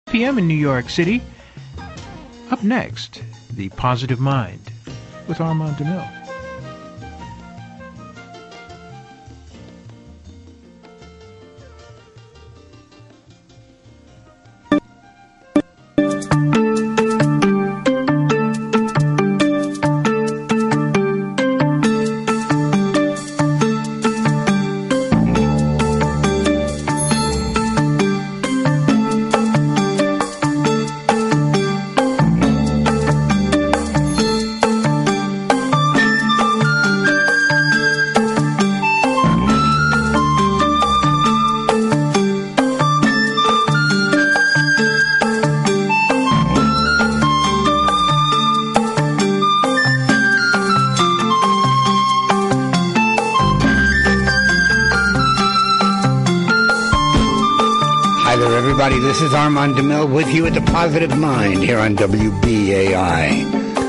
p.m. in New York City. Up next, The Positive Mind with Armand DeMille. This is Armand DeMille with you at The Positive Mind here on WBAI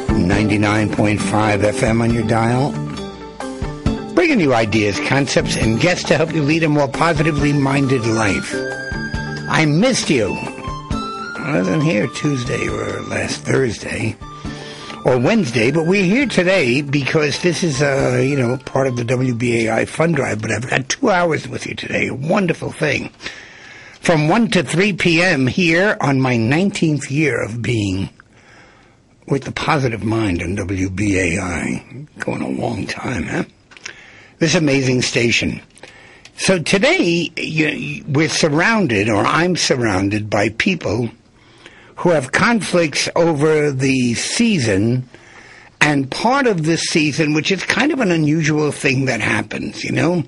99.5 FM on your dial. Bringing you ideas, concepts, and guests to help you lead a more positively minded life. I missed you. I wasn't here Tuesday or last Thursday or Wednesday, but we're here today because this is, part of the WBAI fund drive, but I've got 2 hours with you today. A wonderful thing. From 1 to 3 p.m. here on my 19th year of being with The Positive Mind on WBAI. Going a long time, huh? This amazing station. So today, we're surrounded, or I'm surrounded by people who have conflicts over the season, and part of this season, which is kind of an unusual thing that happens,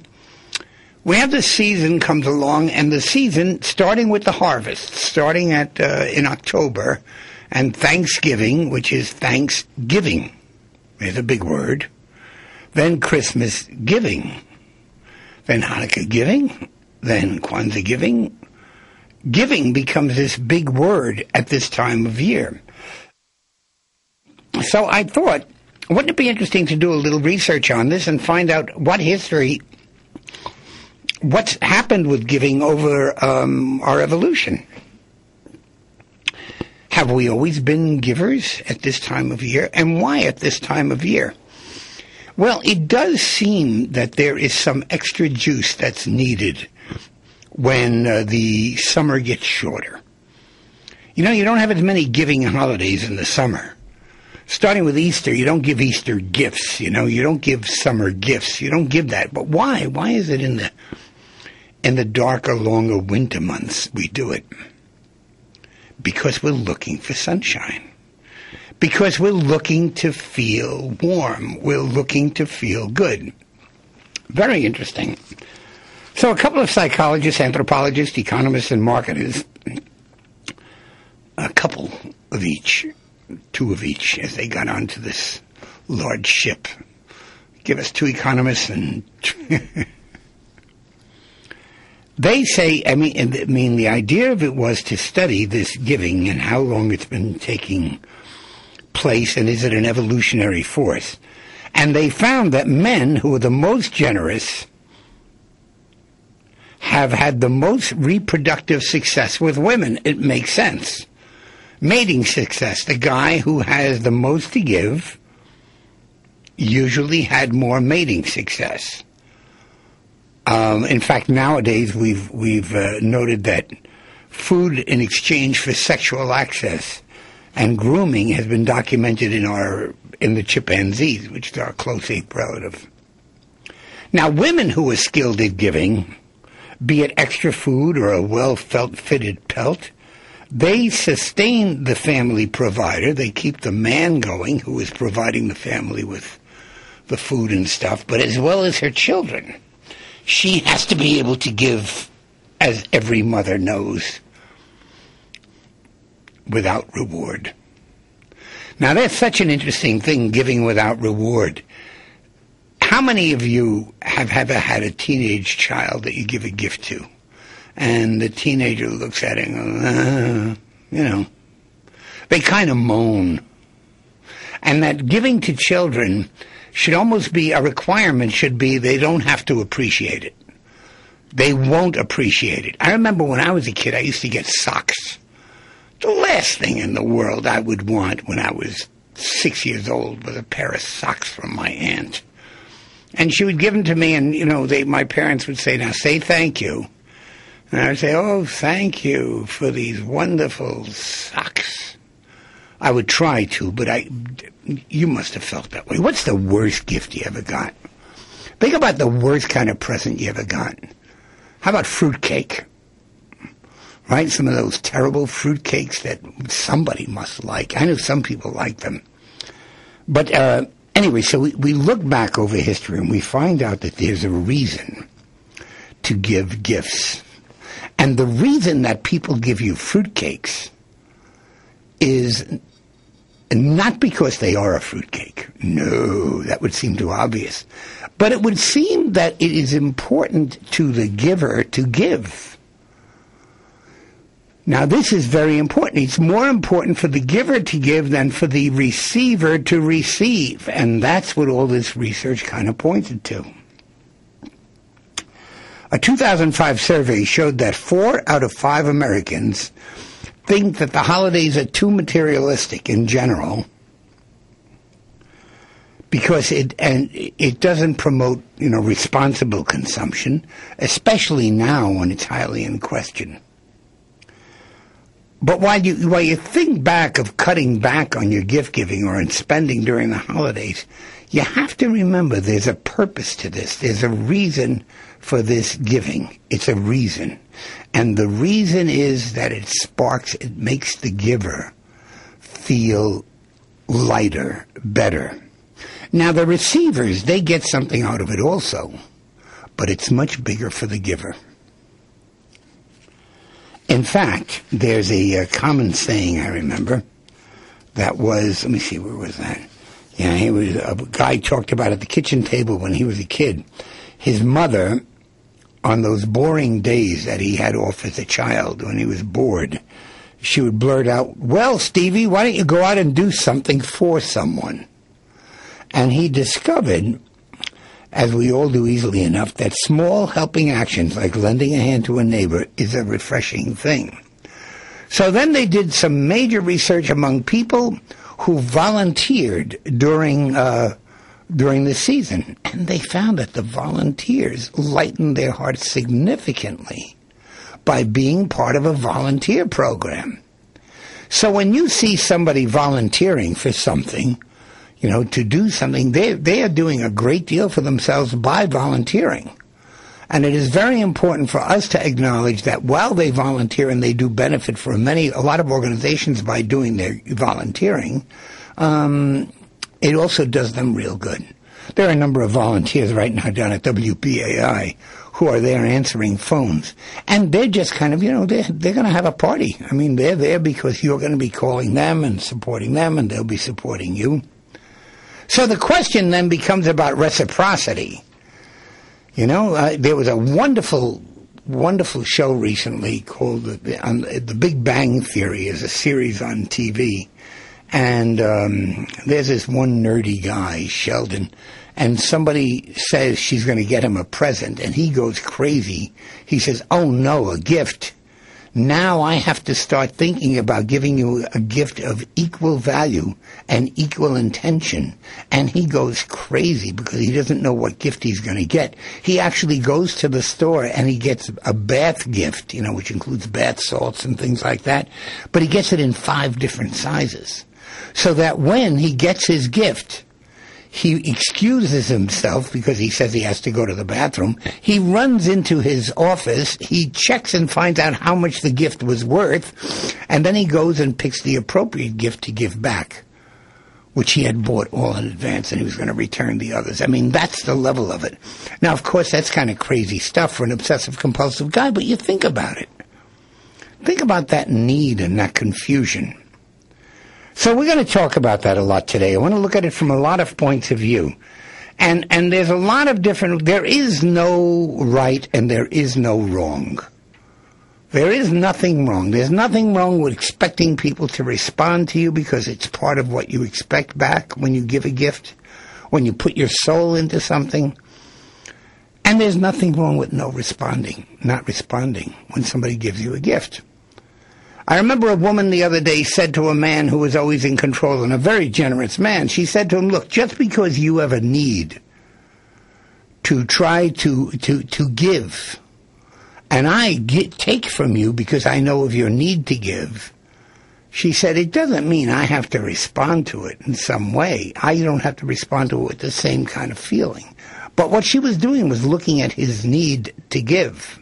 We have the season comes along, and the season, starting with the harvest, starting in October, and Thanksgiving, which is Thanksgiving, is a big word, then Christmas giving, then Hanukkah giving, then Kwanzaa giving. Giving becomes this big word at this time of year. So I thought, wouldn't it be interesting to do a little research on this and find out what's happened with giving over our evolution? Have we always been givers at this time of year? And why at this time of year? Well, it does seem that there is some extra juice that's needed when the summer gets shorter. You don't have as many giving holidays in the summer. Starting with Easter, you don't give Easter gifts, you don't give summer gifts. You don't give that. But why? Why is it in the darker, longer winter months we do it? Because we're looking for sunshine. Because we're looking to feel warm. We're looking to feel good. Very interesting. So a couple of psychologists, anthropologists, economists, and marketers, a couple of each, 2 of each, as they got onto this large ship. Give us 2 economists and... They say, the idea of it was to study this giving and how long it's been taking place, and is it an evolutionary force? And they found that men who are the most generous have had the most reproductive success with women. It makes sense. Mating success. The guy who has the most to give usually had more mating success. In fact, nowadays we've noted that food in exchange for sexual access and grooming has been documented in the chimpanzees, which are a close ape relative. Now, women who are skilled at giving, be it extra food or a well-felt fitted pelt, they sustain the family provider. They keep the man going who is providing the family with the food and stuff, but as well as her children. She has to be able to give, as every mother knows, without reward. Now, that's such an interesting thing, giving without reward. How many of you have ever had a teenage child that you give a gift to? And the teenager looks at it and goes, They kind of moan. And that giving to children should almost be a requirement, should be they don't have to appreciate it. They won't appreciate it. I remember when I was a kid, I used to get socks. last thing in the world I would want when I was 6 years old was a pair of socks from my aunt. And she would give them to me, and, my parents would say, now say thank you. And I would say, oh, thank you for these wonderful socks. I would try to, but you must have felt that way. What's the worst gift you ever got? Think about the worst kind of present you ever got. How about fruitcake? Right? Some of those terrible fruitcakes that somebody must like. I know some people like them. But anyway, so we look back over history and we find out that there's a reason to give gifts. And the reason that people give you fruitcakes is not because they are a fruitcake. No, that would seem too obvious. But it would seem that it is important to the giver to give. Now, this is very important. It's more important for the giver to give than for the receiver to receive. And that's what all this research kind of pointed to. A 2005 survey showed that 4 out of 5 Americans think that the holidays are too materialistic in general because it doesn't promote, responsible consumption, especially now when it's highly in question. But while you think back of cutting back on your gift giving or in spending during the holidays, you have to remember there's a purpose to this. There's a reason for this giving. It's a reason. And the reason is that it makes the giver feel lighter, better. Now, the receivers, they get something out of it also, but it's much bigger for the giver. In fact, there's a common saying I remember that was, let me see, where was that? Yeah, a guy talked about at the kitchen table when he was a kid. His mother, on those boring days that he had off as a child when he was bored, she would blurt out, well, Stevie, why don't you go out and do something for someone? And he discovered, as we all do easily enough, that small helping actions like lending a hand to a neighbor is a refreshing thing. So then they did some major research among people who volunteered during the season, and they found that the volunteers lightened their hearts significantly by being part of a volunteer program. So when you see somebody volunteering for something, to do something, they are doing a great deal for themselves by volunteering. And it is very important for us to acknowledge that while they volunteer and they do benefit for a lot of organizations by doing their volunteering, it also does them real good. There are a number of volunteers right now down at WBAI who are there answering phones. And they're just kind of, they're going to have a party. I mean, they're there because you're going to be calling them and supporting them, and they'll be supporting you. So the question then becomes about reciprocity. There was a wonderful, wonderful show recently called The Big Bang Theory. Is a series on TV. And there's this one nerdy guy, Sheldon, and somebody says she's going to get him a present, and he goes crazy. He says, oh no, a gift. Now I have to start thinking about giving you a gift of equal value and equal intention. And he goes crazy because he doesn't know what gift he's going to get. He actually goes to the store and he gets a bath gift, which includes bath salts and things like that. But he gets it in 5 different sizes. So that when he gets his gift, he excuses himself because he says he has to go to the bathroom. He runs into his office. He checks and finds out how much the gift was worth. And then he goes and picks the appropriate gift to give back, which he had bought all in advance, and he was going to return the others. I mean, that's the level of it. Now, of course, that's kind of crazy stuff for an obsessive-compulsive guy, but you think about it. Think about that need and that confusion. So we're going to talk about that a lot today. I want to look at it from a lot of points of view. And there's a lot of there is no right and there is no wrong. There is nothing wrong. There's nothing wrong with expecting people to respond to you because it's part of what you expect back when you give a gift, when you put your soul into something. And there's nothing wrong with not responding when somebody gives you a gift. I remember a woman the other day said to a man who was always in control, and a very generous man, she said to him, look, just because you have a need to try to give, and I take from you because I know of your need to give, she said, it doesn't mean I have to respond to it in some way. I don't have to respond to it with the same kind of feeling. But what she was doing was looking at his need to give.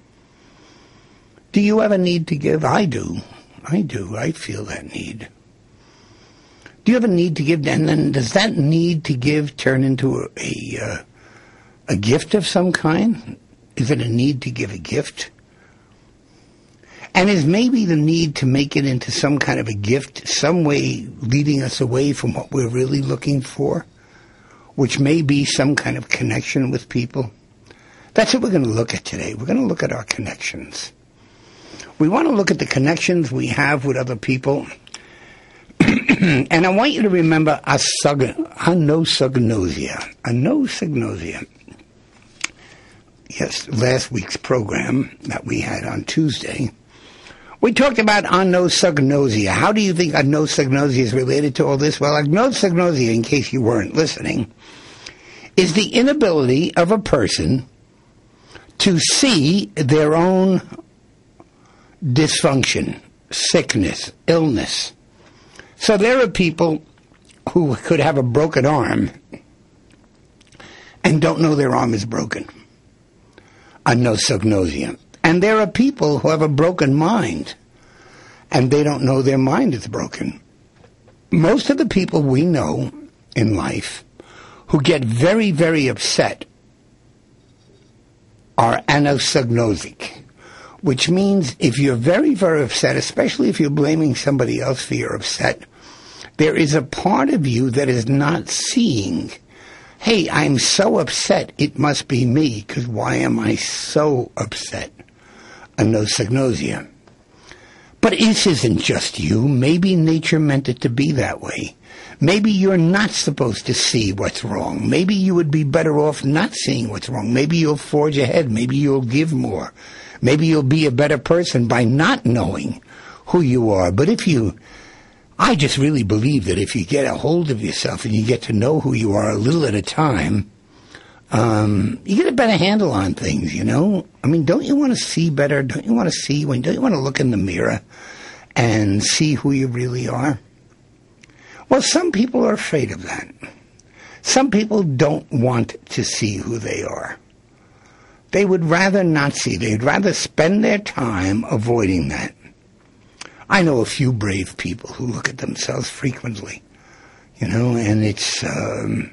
Do you have a need to give? I do. I feel that need. Do you have a need to give? And then does that need to give turn into a gift of some kind? Is it a need to give a gift? And is maybe the need to make it into some kind of a gift, some way leading us away from what we're really looking for, which may be some kind of connection with people? That's what we're going to look at today. We're going to look at our connections. We want to look at the connections we have with other people. And I want you to remember anosognosia. Yes, last week's program that we had on Tuesday, we talked about anosognosia. How do you think anosognosia is related to all this? Well, anosognosia, in case you weren't listening, is the inability of a person to see their own dysfunction, sickness, illness. So there are people who could have a broken arm and don't know their arm is broken. Anosognosia. And there are people who have a broken mind and they don't know their mind is broken. Most of the people we know in life who get very, very upset are anosognosic, which means if you're very, very upset, especially if you're blaming somebody else for your upset, there is a part of you that is not seeing, hey, I'm so upset, it must be me, because why am I so upset? Anosognosia. But this isn't just you. Maybe nature meant it to be that way. Maybe you're not supposed to see what's wrong. Maybe you would be better off not seeing what's wrong. Maybe you'll forge ahead. Maybe you'll give more. Maybe you'll be a better person by not knowing who you are. But I just really believe that if you get a hold of yourself and you get to know who you are a little at a time, you get a better handle on things, you know? I mean, don't you want to see better? Don't you want to look in the mirror and see who you really are? Well, some people are afraid of that. Some people don't want to see who they are. They would rather not see. They'd rather spend their time avoiding that. I know a few brave people who look at themselves frequently, you know, and it's an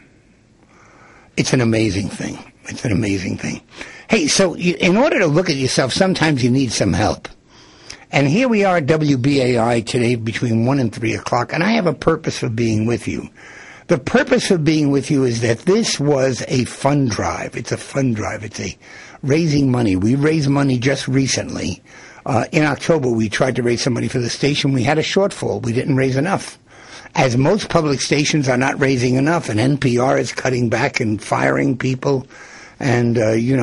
amazing thing. It's an amazing thing. Hey, so in order to look at yourself, sometimes you need some help. And here we are at WBAI today between 1 and 3 o'clock, and I have a purpose for being with you. The purpose for being with you is that this was a fund drive. It's a fund drive. It's a raising money. We raised money just recently. In October, we tried to raise some money for the station. We had a shortfall. We didn't raise enough. As most public stations are not raising enough, and NPR is cutting back and firing people. And,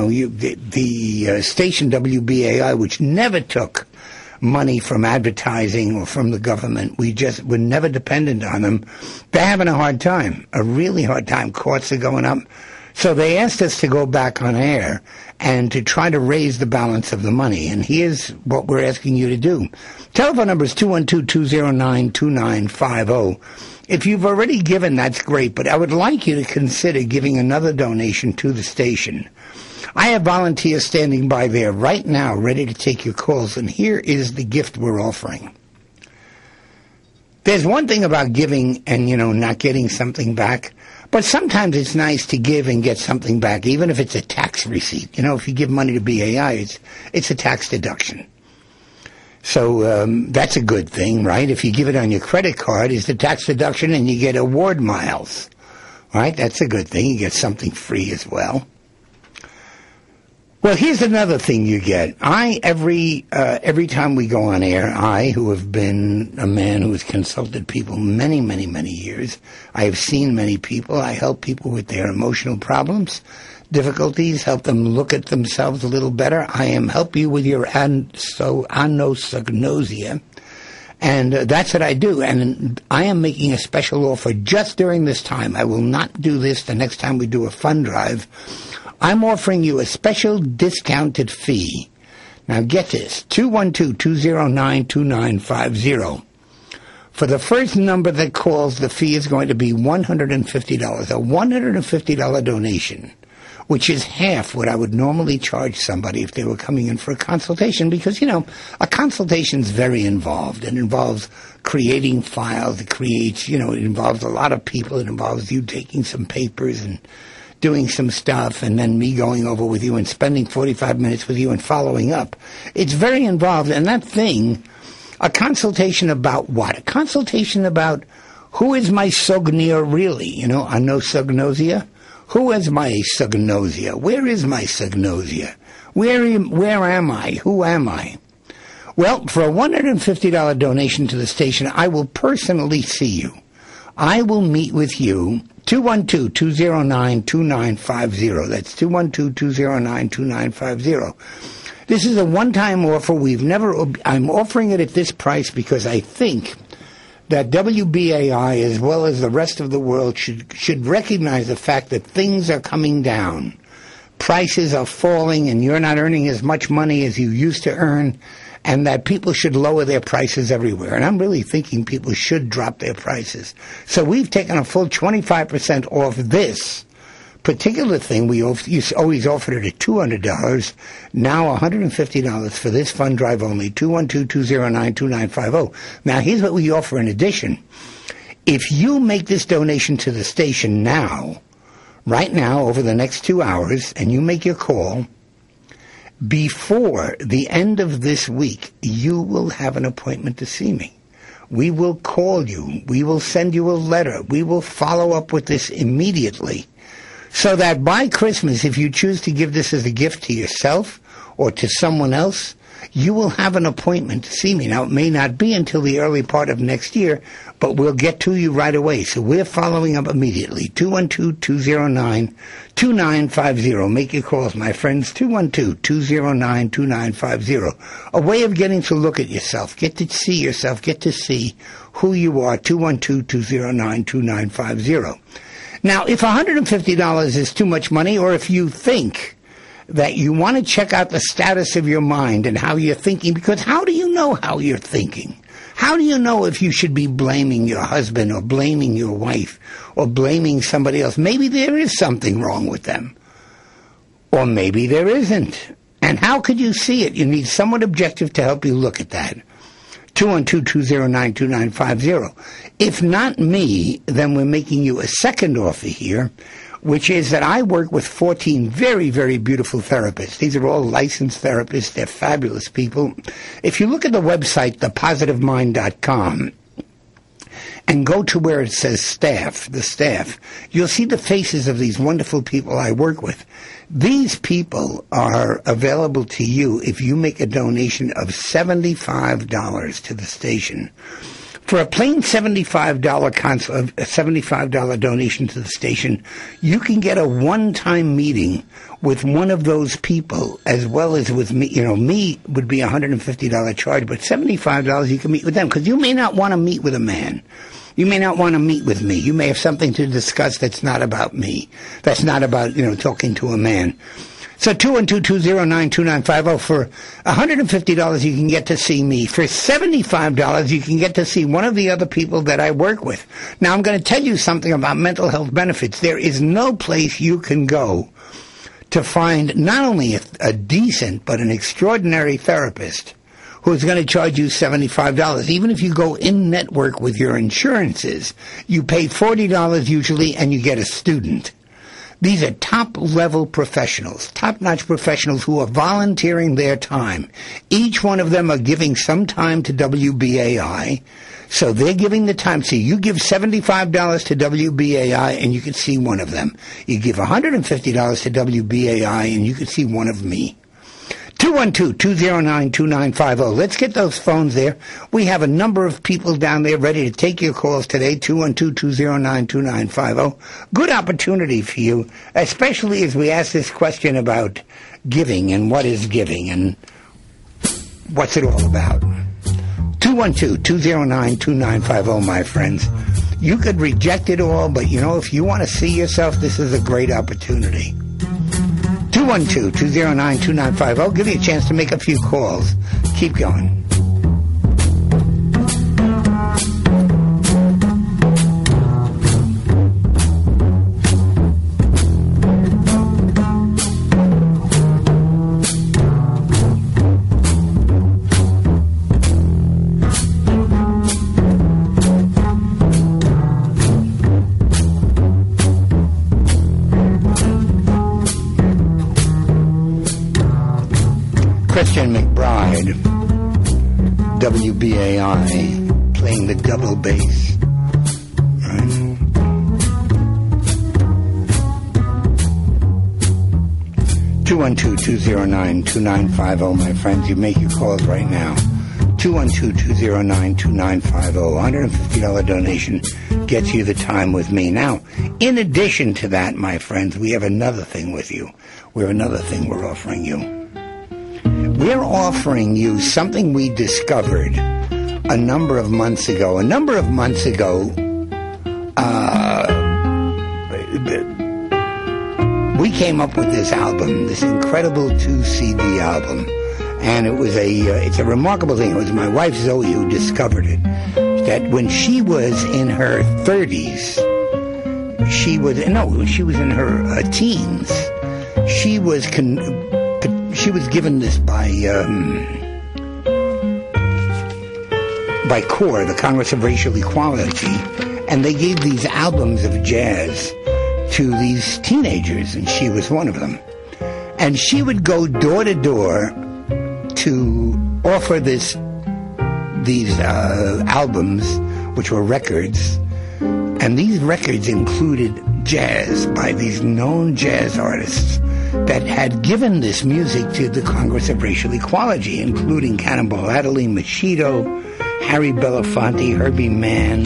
the station WBAI, which never took money from advertising or from the government, we're never dependent on them. They're having a hard time, a really hard time. Courts are going up. So they asked us to go back on air and to try to raise the balance of the money. And here's what we're asking you to do. Telephone number is 212-209-2950. If you've already given, that's great, but I would like you to consider giving another donation to the station. I have volunteers standing by there right now ready to take your calls, and here is the gift we're offering. There's one thing about giving and, not getting something back, but sometimes it's nice to give and get something back, even if it's a tax receipt. If you give money to BAI, it's a tax deduction. So that's a good thing, right? If you give it on your credit card, it's a tax deduction and you get award miles, right? That's a good thing. You get something free as well. Well, here's another thing you get. Every time we go on air, I, who have been a man who has consulted people many, many, many years, I have seen many people. I help people with their emotional problems, difficulties, help them look at themselves a little better. I help you with your anosognosia. And that's what I do. And I am making a special offer just during this time. I will not do this the next time we do a fund drive. I'm offering you a special discounted fee. Now get this, 212-209-2950. For the first number that calls, the fee is going to be $150, a $150 donation, which is half what I would normally charge somebody if they were coming in for a consultation, because, a consultation is very involved. It involves creating files. It involves a lot of people. It involves you taking some papers and doing some stuff, and then me going over with you and spending 45 minutes with you and following up. It's very involved, and that thing, a consultation about what? A consultation about who is my sognia really? Anosognosia? Who is my sognosia? Where is my sognosia? Where am I? Who am I? Well, for a $150 donation to the station, I will personally see you. I will meet with you. 212-209-2950. That's 212-209-2950. This is a one-time offer. I'm offering it at this price because I think that WBAI, as well as the rest of the world, should recognize the fact that things are coming down. Prices are falling, and you're not earning as much money as you used to earn, and that people should lower their prices everywhere. And I'm really thinking people should drop their prices. So we've taken a full 25% off this particular thing. We always offered it at $200. Now $150 for this fund drive only, 212-209-2950. Now here's what we offer in addition. If you make this donation to the station now, right now, over the next 2 hours, and you make your call, before the end of this week, you will have an appointment to see me. We will call you. We will send you a letter. We will follow up with this immediately, so that by Christmas, if you choose to give this as a gift to yourself or to someone else, you will have an appointment to see me. Now, it may not be until the early part of next year, but we'll get to you right away. So we're following up immediately. 212-209-2950. Make your calls, my friends. 212-209-2950. A way of getting to look at yourself. Get to see yourself. Get to see who you are. 212-209-2950. Now, if $150 is too much money, or if you think that you want to check out the status of your mind and how you're thinking, because how do you know how you're thinking? How do you know if you should be blaming your husband or blaming your wife or blaming somebody else? Maybe there is something wrong with them. Or maybe there isn't. And how could you see it? You need someone objective to help you look at that. 212-209-2950. If not me, then we're making you a second offer here, which is that I work with 14 very, very beautiful therapists. These are all licensed therapists. They're fabulous people. If you look at the website, thepositivemind.com, and go to where it says staff, you'll see the faces of these wonderful people I work with. These people are available to you if you make a donation of $75 to the station. For a plain $75 donation to the station, you can get a one-time meeting with one of those people, as well as with me. Me would be a $150 charge, but $75 you can meet with them, because you may not want to meet with a man. You may not want to meet with me. You may have something to discuss that's not about me. That's not about, talking to a man. So 212-209-2950. For $150, you can get to see me. For $75, you can get to see one of the other people that I work with. Now, I'm going to tell you something about mental health benefits. There is no place you can go to find not only a decent, but an extraordinary therapist who's going to charge you $75. Even if you go in network with your insurances, you pay $40 usually, and you get a student. These are top-level professionals, top-notch professionals who are volunteering their time. Each one of them are giving some time to WBAI, so they're giving the time. So you give $75 to WBAI, and you can see one of them. You give $150 to WBAI, and you can see one of me. 212-209-2950. Let's get those phones there. We have a number of people down there ready to take your calls today, 212-209-2950. Good opportunity for you, especially as we ask this question about giving and what is giving and what's it all about. 212-209-2950, my friends. You could reject it all, but if you want to see yourself, this is a great opportunity. 212-209-2950. Give you a chance to make a few calls. Keep going. Christian McBride, WBAI, playing the double bass. Right? Two 212-209-2950, my friends. You make your calls right now. 212-209-2950. $150 donation gets you the time with me. Now, in addition to that, my friends, we have another thing with you. We have another thing we're offering you. We're offering you something we discovered a number of months ago. We came up with this album, this incredible 2-CD album. And it's a remarkable thing. It was my wife Zoe who discovered it. That when she was in her 30s, she was in her teens, she was given this by CORE, the Congress of Racial Equality, and they gave these albums of jazz to these teenagers, and she was one of them. And she would go door to door to offer these albums, which were records, and these records included jazz by these known jazz artists that had given this music to the Congress of Racial Equality, including Cannonball Adderley, Machito, Harry Belafonte, Herbie Mann,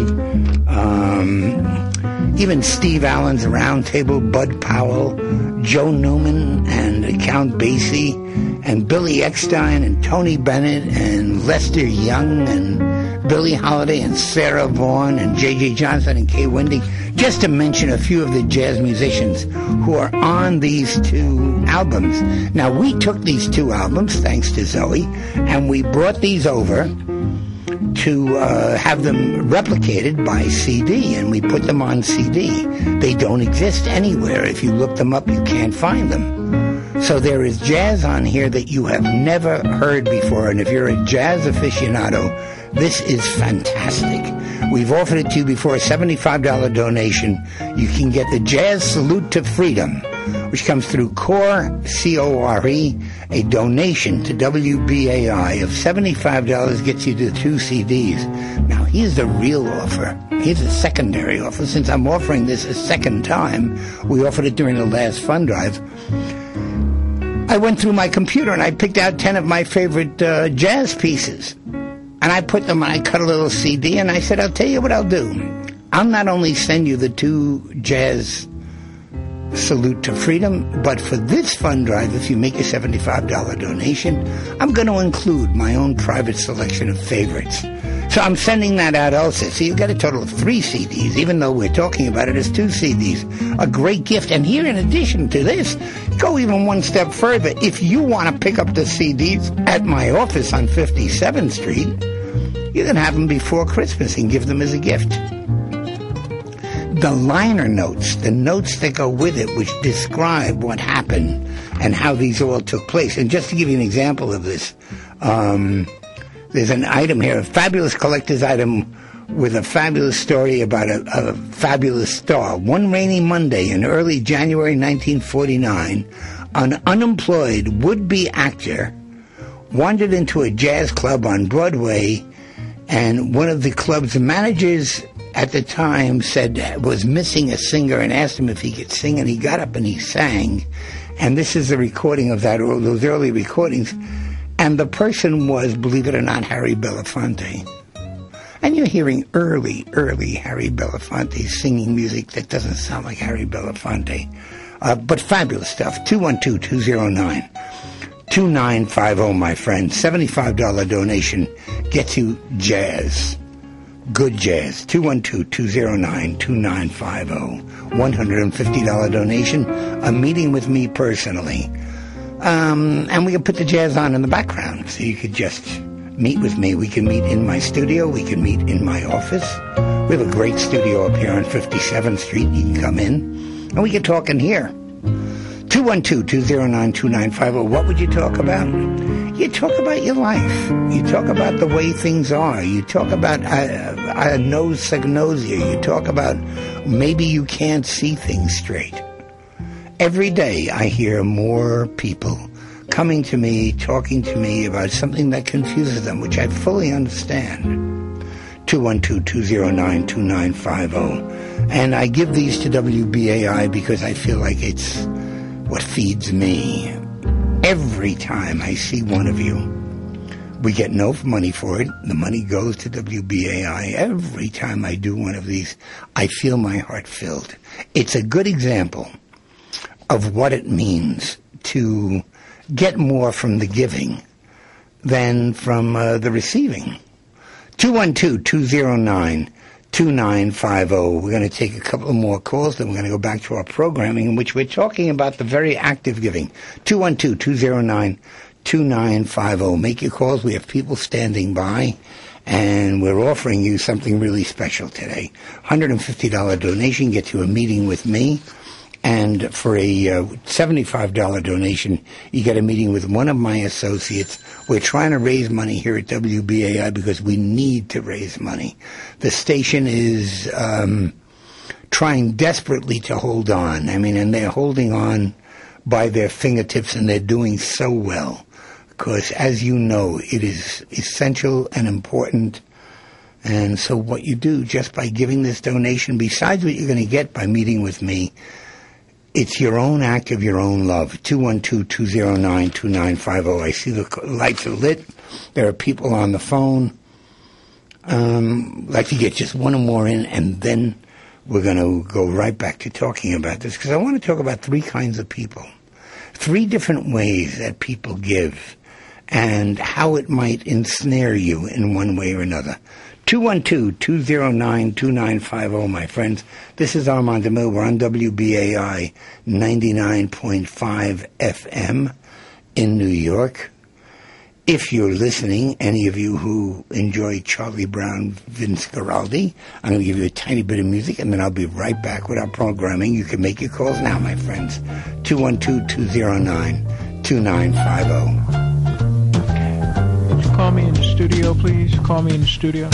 even Steve Allen's Round Table, Bud Powell, Joe Newman, and Count Basie, and Billy Eckstein, and Tony Bennett, and Lester Young, and Billie Holiday, and Sarah Vaughan, and J.J. Johnson, and Kay Wendy, just to mention a few of the jazz musicians who are on these two albums. Now, we took these two albums, thanks to Zoe, and we brought these over to have them replicated by CD, and we put them on CD. They don't exist anywhere. If you look them up, you can't find them. So there is jazz on here that you have never heard before, and if you're a jazz aficionado, this is fantastic. We've offered it to you before, a $75 donation. You can get the Jazz Salute to Freedom, which comes through CORE, C-O-R-E, a donation to WBAI of $75 gets you the 2 CDs. Now, here's the real offer. Here's a secondary offer. Since I'm offering this a second time, we offered it during the last fund drive. I went through my computer and I picked out 10 of my favorite jazz pieces. And I put them, I cut a little CD, and I said, I'll tell you what I'll do. I'll not only send you the 2 Jazz Salute to Freedom, but for this fund drive, if you make a $75 donation, I'm going to include my own private selection of favorites. So I'm sending that out also. So you get a total of 3 CDs, even though we're talking about it as 2 CDs. A great gift. And here, in addition to this, go even one step further. If you want to pick up the CDs at my office on 57th Street, you can have them before Christmas and give them as a gift. The liner notes, the notes that go with it, which describe what happened and how these all took place. And just to give you an example of this, there's an item here, a fabulous collector's item with a fabulous story about a fabulous star. One rainy Monday in early January 1949, an unemployed would-be actor wandered into a jazz club on Broadway, and one of the club's managers at the time said was missing a singer and asked him if he could sing, and he got up and he sang. And this is a recording of those early recordings. And the person was, believe it or not, Harry Belafonte. And you're hearing early Harry Belafonte singing music that doesn't sound like Harry Belafonte. But fabulous stuff. 212-209. 2950, my friend. $75 donation gets you jazz. Good jazz. 212-209-2950. $150 donation, a meeting with me personally. And we can put the jazz on in the background, so you could just meet with me. We can meet in my studio. We can meet in my office. We have a great studio up here on 57th Street. You can come in, and we can talk in here. 212-209-2950. What would you talk about? You talk about your life. You talk about the way things are. You talk about anosognosia. You talk about maybe you can't see things straight. Every day I hear more people coming to me, talking to me about something that confuses them, which I fully understand. 212-209-2950. And I give these to WBAI because I feel like it's what feeds me. Every time I see one of you, we get no money for it. The money goes to WBAI. Every time I do one of these, I feel my heart filled. It's a good example of what it means to get more from the giving than from the receiving. 212-209-2950. We're going to take a couple of more calls, then we're going to go back to our programming in which we're talking about the very active giving. 212-209-2950. Make your calls. We have people standing by, and we're offering you something really special today. $150 donation gets you a meeting with me. And for a $75 donation, you get a meeting with one of my associates. We're trying to raise money here at WBAI because we need to raise money. The station is trying desperately to hold on. I mean, and they're holding on by their fingertips, and they're doing so well. Because, as you know, it is essential and important. And so what you do just by giving this donation, besides what you're going to get by meeting with me, it's your own act of your own love. 212-209-2950. I see the lights are lit. There are people on the phone. Like to get just one or more in, and then we're going to go right back to talking about this, because I want to talk about three kinds of people. Three different ways that people give, and how it might ensnare you in one way or another. 212-209-2950, my friends. This is Armand DeMille. We're on WBAI 99.5 FM in New York. If you're listening, any of you who enjoy Charlie Brown, Vince Guaraldi, I'm going to give you a tiny bit of music, and then I'll be right back with our programming. You can make your calls now, my friends. 212-209-2950. Call me in the studio, please. Call me in the studio.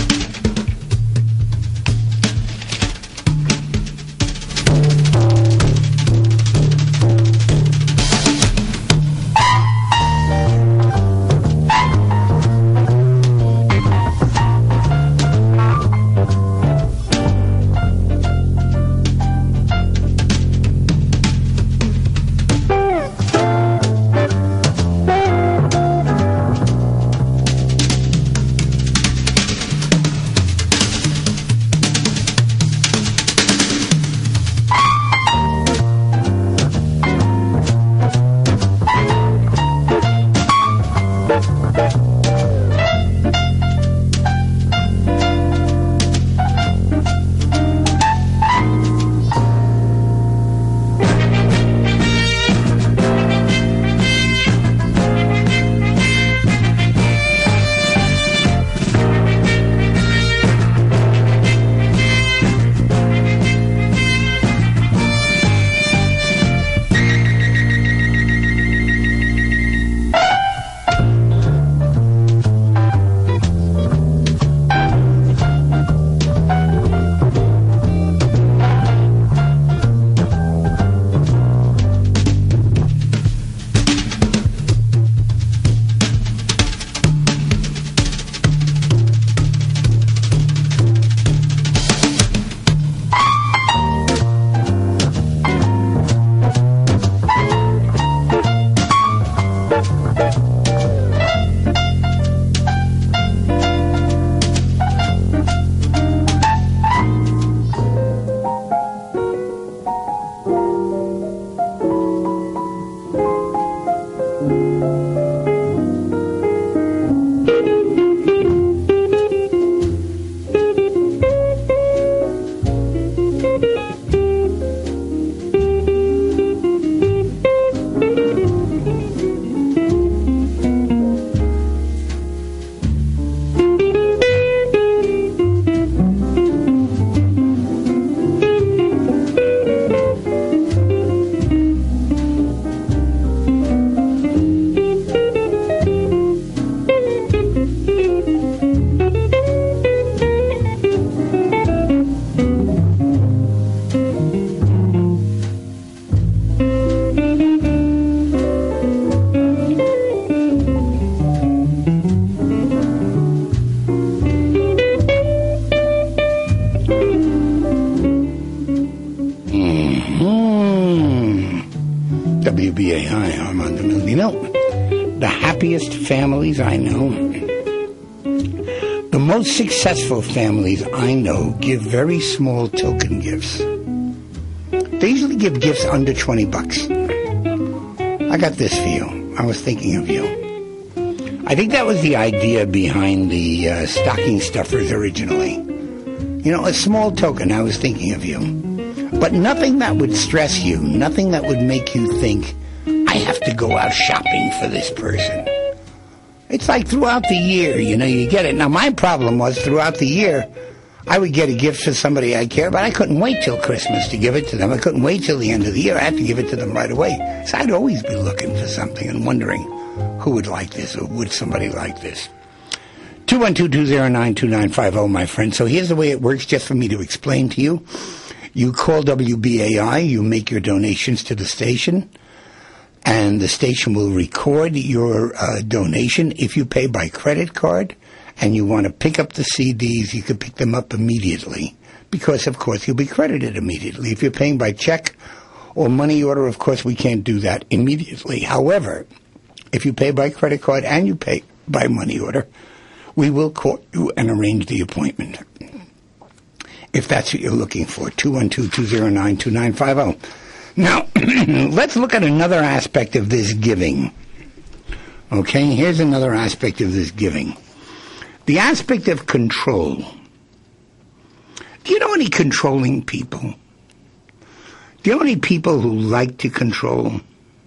WBAI, Armand DeMille. You know, the happiest families I know, the most successful families I know give very small token gifts. They usually give gifts under $20. I got this for you. I was thinking of you. I think that was the idea behind the stocking stuffers originally. You know, a small token, I was thinking of you. But nothing that would stress you, nothing that would make you think, I have to go out shopping for this person. It's like throughout the year, you know, you get it. Now, my problem was throughout the year, I would get a gift for somebody I care about. I couldn't wait till Christmas to give it to them. I couldn't wait till the end of the year. I had to give it to them right away. So I'd always be looking for something and wondering who would like this or would somebody like this. 212-209-2950, my friend. So here's the way it works, just for me to explain to you. You call WBAI, you make your donations to the station, and the station will record your donation. If you pay by credit card and you want to pick up the CDs, you can pick them up immediately because, of course, you'll be credited immediately. If you're paying by check or money order, of course, we can't do that immediately. However, if you pay by credit card and you pay by money order, we will call you and arrange the appointment, if that's what you're looking for. 212-209-2950. Now, let's look at another aspect of this giving. Okay, here's another aspect of this giving. The aspect of control. Do you know any controlling people? Do you know any people who like to control?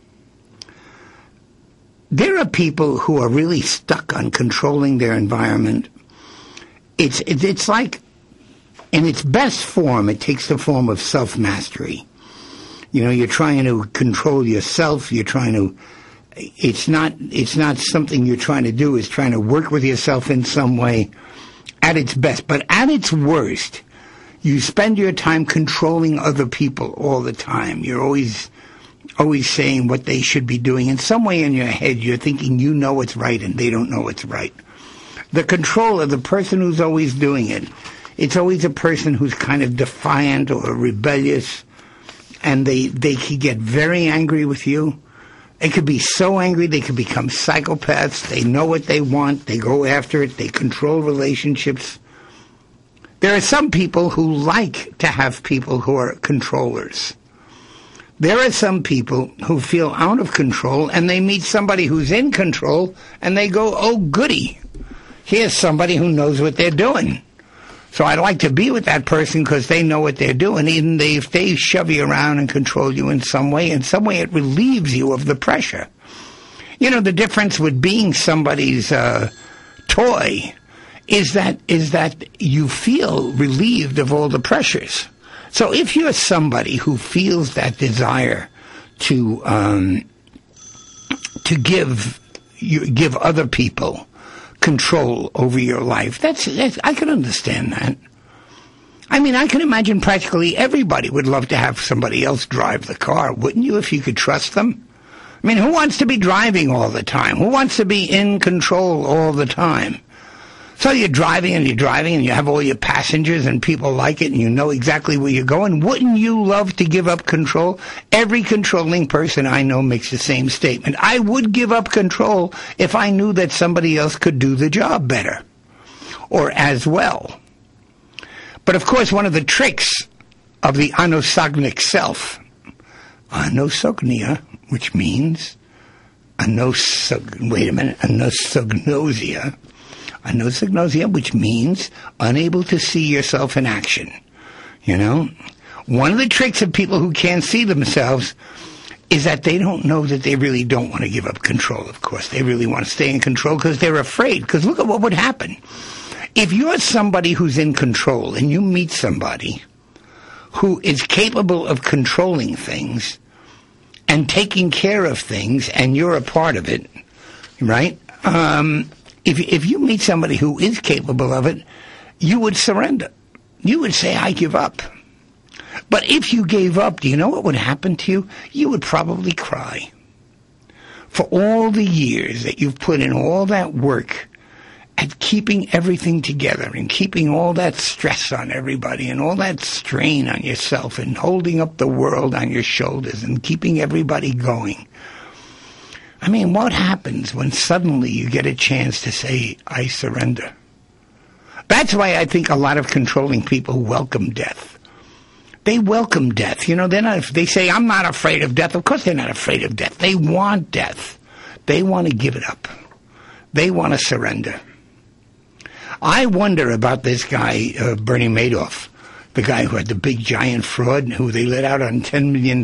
There are people who are really stuck on controlling their environment. It's like, in its best form, it takes the form of self-mastery. You know, you're trying to control yourself. You're trying to, it's not something you're trying to do. It's trying to work with yourself in some way at its best. But at its worst, you spend your time controlling other people all the time. You're always saying what they should be doing. In some way in your head, you're thinking you know what's right and they don't know what's right. The control of the person who's always doing it, it's always a person who's kind of defiant or rebellious, and they can get very angry with you. They could be so angry they could become psychopaths. They know what they want. They go after it. They control relationships. There are some people who like to have people who are controllers. There are some people who feel out of control, and they meet somebody who's in control, and they go, oh, goody. Here's somebody who knows what they're doing. So I'd like to be with that person because they know what they're doing. Even if they shove you around and control you in some way it relieves you of the pressure. You know, the difference with being somebody's toy is that you feel relieved of all the pressures. So if you're somebody who feels that desire to give other people control over your life, that's I can understand that. I mean, I can imagine practically everybody would love to have somebody else drive the car, wouldn't you, if you could trust them? I mean, who wants to be driving all the time? Who wants to be in control all the time? So you're driving and you have all your passengers and people like it and you know exactly where you're going. Wouldn't you love to give up control? Every controlling person I know makes the same statement. I would give up control if I knew that somebody else could do the job better or as well. But of course, one of the tricks of the anosognic self, anosognia, which means anosognosia, which means unable to see yourself in action. You know? One of the tricks of people who can't see themselves is that they don't know that they really don't want to give up control, of course. They really want to stay in control because they're afraid. Because look at what would happen. If you're somebody who's in control and you meet somebody who is capable of controlling things and taking care of things and you're a part of it, right? If you meet somebody who is capable of it, you would surrender. You would say, I give up. But if you gave up, do you know what would happen to you? You would probably cry. For all the years that you've put in all that work at keeping everything together and keeping all that stress on everybody and all that strain on yourself and holding up the world on your shoulders and keeping everybody going, I mean, what happens when suddenly you get a chance to say, I surrender? That's why I think a lot of controlling people welcome death. They welcome death. You know, they say, I'm not afraid of death. Of course they're not afraid of death. They want death. They want to give it up. They want to surrender. I wonder about this guy, Bernie Madoff, the guy who had the big giant fraud, who they let out on $10 million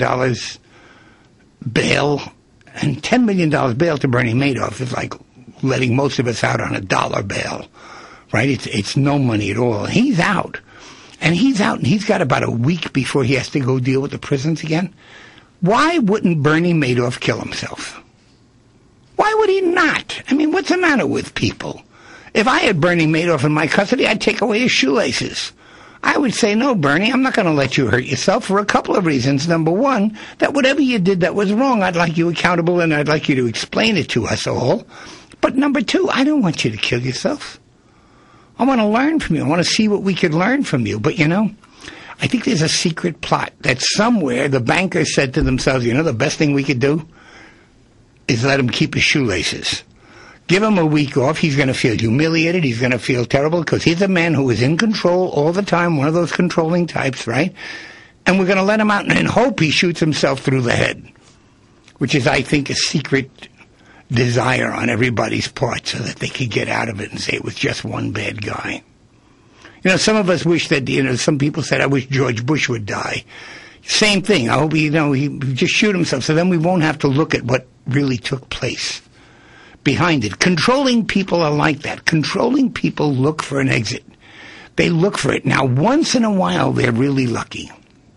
bail. And $10 million bail to Bernie Madoff is like letting most of us out on $1 bail, right? It's no money at all. And he's out. And he's got about a week before he has to go deal with the prisons again. Why wouldn't Bernie Madoff kill himself? Why would he not? I mean, what's the matter with people? If I had Bernie Madoff in my custody, I'd take away his shoelaces. I would say, no, Bernie, I'm not going to let you hurt yourself for a couple of reasons. Number one, that whatever you did that was wrong, I'd like you accountable and I'd like you to explain it to us all. But number two, I don't want you to kill yourself. I want to learn from you. I want to see what we could learn from you. But, you know, I think there's a secret plot that somewhere the bankers said to themselves, you know, the best thing we could do is let him keep his shoelaces. Give him a week off. He's going to feel humiliated. He's going to feel terrible because he's a man who is in control all the time, one of those controlling types, right? And we're going to let him out and hope he shoots himself through the head, which is, I think, a secret desire on everybody's part so that they could get out of it and say it was just one bad guy. You know, some of us wish that, you know, some people said, I wish George Bush would die. Same thing. I hope, you know, he just shoot himself so then we won't have to look at what really took place behind it. Controlling people are like that. Controlling people look for an exit. They look for it. Now, once in a while, they're really lucky.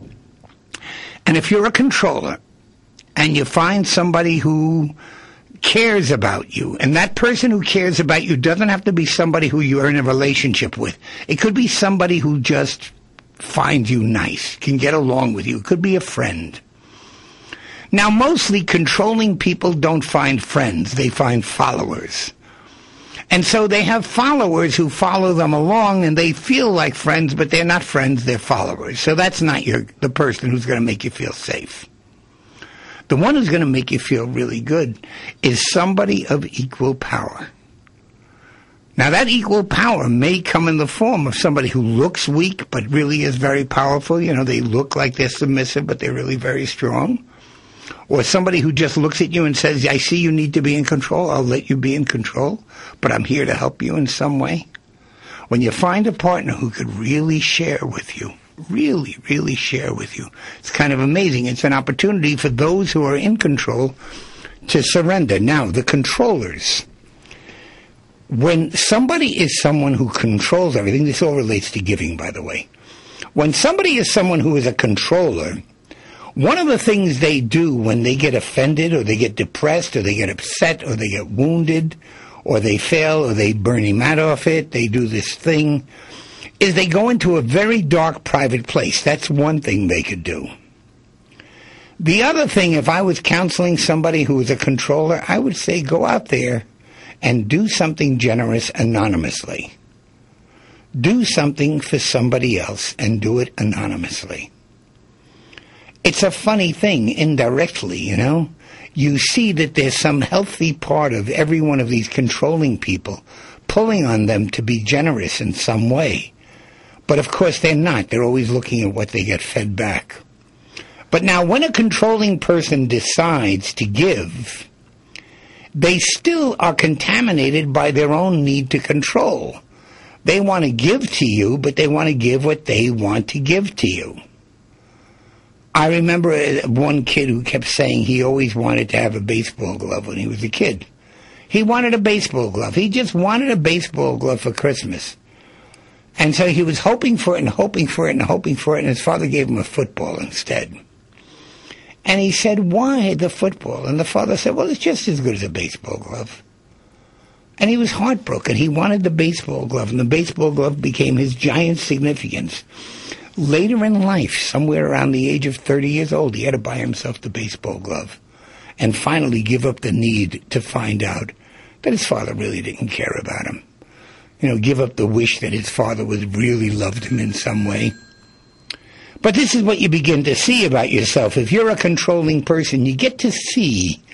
And if you're a controller and you find somebody who cares about you, and that person who cares about you doesn't have to be somebody who you're in a relationship with. It could be somebody who just finds you nice, can get along with you. It could be a friend. Now, mostly controlling people don't find friends. They find followers. And so they have followers who follow them along, and they feel like friends, but they're not friends, they're followers. So that's not the person who's going to make you feel safe. The one who's going to make you feel really good is somebody of equal power. Now, that equal power may come in the form of somebody who looks weak, but really is very powerful. You know, they look like they're submissive, but they're really very strong. Or somebody who just looks at you and says, I see you need to be in control. I'll let you be in control, but I'm here to help you in some way. When you find a partner who could really share with you, really, really share with you, it's kind of amazing. It's an opportunity for those who are in control to surrender. Now, the controllers, when somebody is someone who controls everything, this all relates to giving, by the way. When somebody is someone who is a controller, one of the things they do when they get offended or they get depressed or they get upset or they get wounded or they fail or they Bernie Madoff it, they do this thing, is they go into a very dark private place. That's one thing they could do. The other thing, if I was counseling somebody who is a controller, I would say go out there and do something generous anonymously. Do something for somebody else and do it anonymously. It's a funny thing, indirectly, you know. You see that there's some healthy part of every one of these controlling people pulling on them to be generous in some way. But of course they're not. They're always looking at what they get fed back. But now when a controlling person decides to give, they still are contaminated by their own need to control. They want to give to you, but they want to give what they want to give to you. I remember one kid who kept saying he always wanted to have a baseball glove when he was a kid. He wanted a baseball glove. He just wanted a baseball glove for Christmas. And so he was hoping for it and hoping for it and hoping for it, and his father gave him a football instead. And he said, why the football? And the father said, well, it's just as good as a baseball glove. And he was heartbroken. He wanted the baseball glove, and the baseball glove became his giant significance. Later in life, somewhere around the age of 30 years old, he had to buy himself the baseball glove and finally give up the need to find out that his father really didn't care about him. You know, give up the wish that his father really loved him in some way. But this is what you begin to see about yourself. If you're a controlling person, you get to see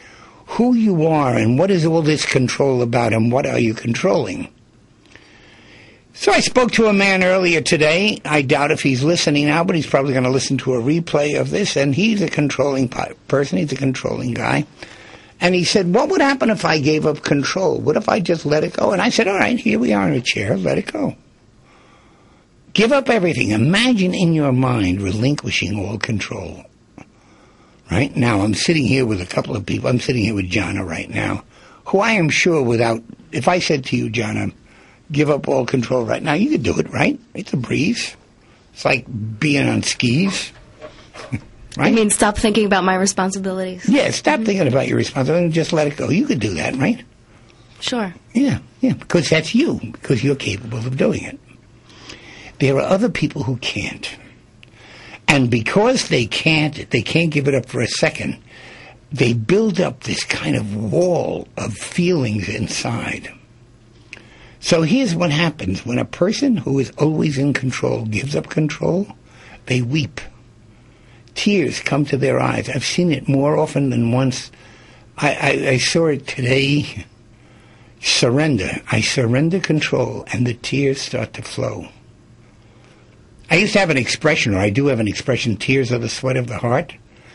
who you are and what is all this control about and what are you controlling. So I spoke to a man earlier today. I doubt if he's listening now, but he's probably going to listen to a replay of this, and he's a controlling person. He's a controlling guy. And he said, what would happen if I gave up control? What if I just let it go? And I said, all right, here we are in a chair. Let it go. Give up everything. Imagine in your mind relinquishing all control. Right? Now, I'm sitting here with a couple of people. I'm sitting here with Jana right now, who I am sure if I said to you, Jana, give up all control right now, you could do it, right? It's a breeze. It's like being on skis. Right? I mean, stop thinking about my responsibilities. Yeah, stop thinking about your responsibility and just let it go. You could do that, right? Sure. Yeah, because that's you, because you're capable of doing it. There are other people who can't. And because they can't give it up for a second, they build up this kind of wall of feelings inside. So here's what happens. When a person who is always in control gives up control, they weep. Tears come to their eyes. I've seen it more often than once. I saw it today. Surrender. I surrender control, and the tears start to flow. I used to have an expression, or I do have an expression, tears are the sweat of the heart.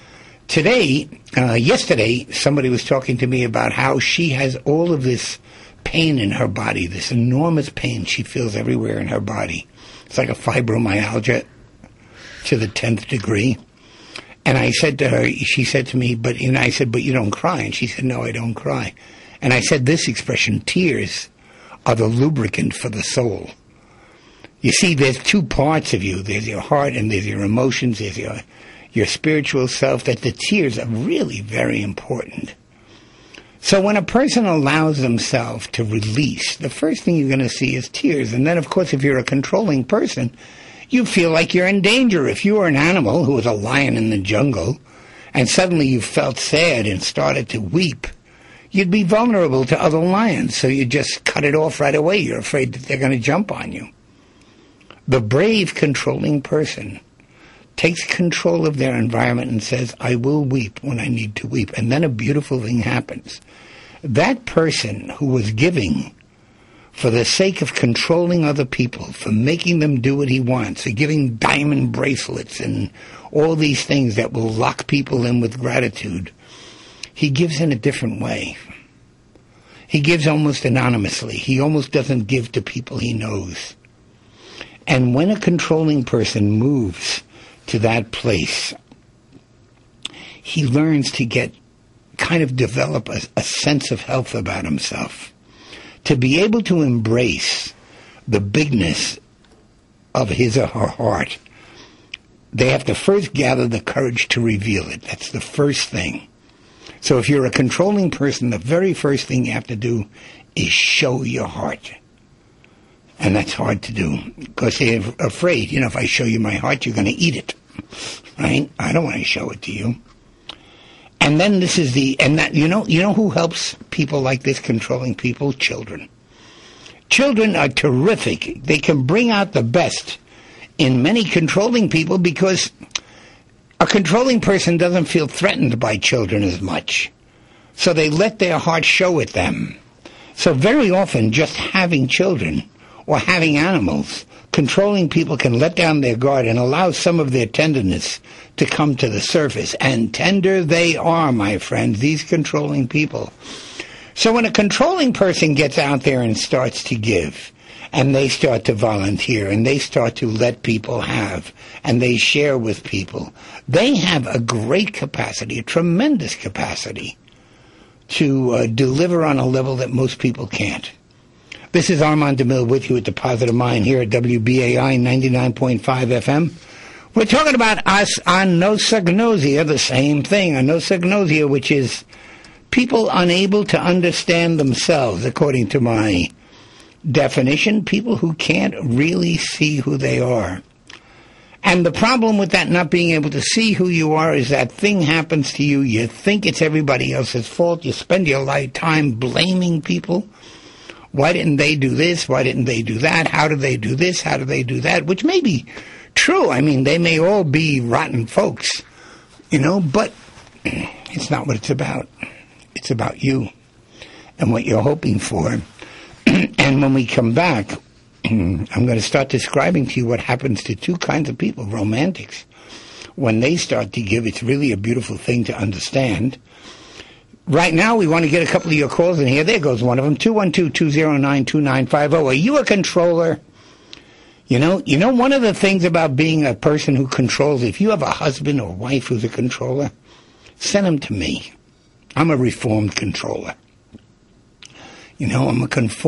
Yesterday, somebody was talking to me about how she has all of this pain in her body, this enormous pain she feels everywhere in her body. It's like a fibromyalgia to the 10th degree. And I said to her, she said to me, I said, but you don't cry. And she said, no, I don't cry. And I said this expression, tears are the lubricant for the soul. You see, there's two parts of you. There's your heart and there's your emotions. There's your spiritual self. That the tears are really very important. So when a person allows themselves to release, the first thing you're going to see is tears. And then, of course, if you're a controlling person, you feel like you're in danger. If you were an animal who was a lion in the jungle and suddenly you felt sad and started to weep, you'd be vulnerable to other lions. So you just cut it off right away. You're afraid that they're going to jump on you. The brave, controlling person takes control of their environment and says, I will weep when I need to weep. And then a beautiful thing happens. That person who was giving for the sake of controlling other people, for making them do what he wants, for giving diamond bracelets and all these things that will lock people in with gratitude, he gives in a different way. He gives almost anonymously. He almost doesn't give to people he knows. And when a controlling person moves to that place, he learns to develop a sense of health about himself. To be able to embrace the bigness of his or her heart, they have to first gather the courage to reveal it. That's the first thing. So if you're a controlling person, the very first thing you have to do is show your heart. And that's hard to do because they're afraid, if I show you my heart, you're going to eat it, right? I don't want to show it to you. And then you know who helps people like this, controlling people? Children. Children are terrific. They can bring out the best in many controlling people because a controlling person doesn't feel threatened by children as much. So they let their heart show at them. So very often just having children or having animals, controlling people can let down their guard and allow some of their tenderness to come to the surface. And tender they are, my friends, these controlling people. So when a controlling person gets out there and starts to give, and they start to volunteer, and they start to let people have, and they share with people, they have a great capacity, a tremendous capacity, to deliver on a level that most people can't. This is Armand DeMille with you at The Positive Mind here at WBAI 99.5 FM. We're talking about anosognosia, the same thing, anosognosia, which is people unable to understand themselves, according to my definition, people who can't really see who they are. And the problem with that not being able to see who you are is that thing happens to you, you think it's everybody else's fault, you spend your lifetime blaming people. Why didn't they do this? Why didn't they do that? How do they do this? How do they do that? Which may be true. I mean, they may all be rotten folks, but it's not what it's about. It's about you and what you're hoping for. And when we come back, I'm going to start describing to you what happens to two kinds of people, romantics. When they start to give, it's really a beautiful thing to understand. Right now, we want to get a couple of your calls in here. There goes one of them, 212-209-2950. Are you a controller? You know, one of the things about being a person who controls, if you have a husband or wife who's a controller, send them to me. I'm a reformed controller. You know, I'm a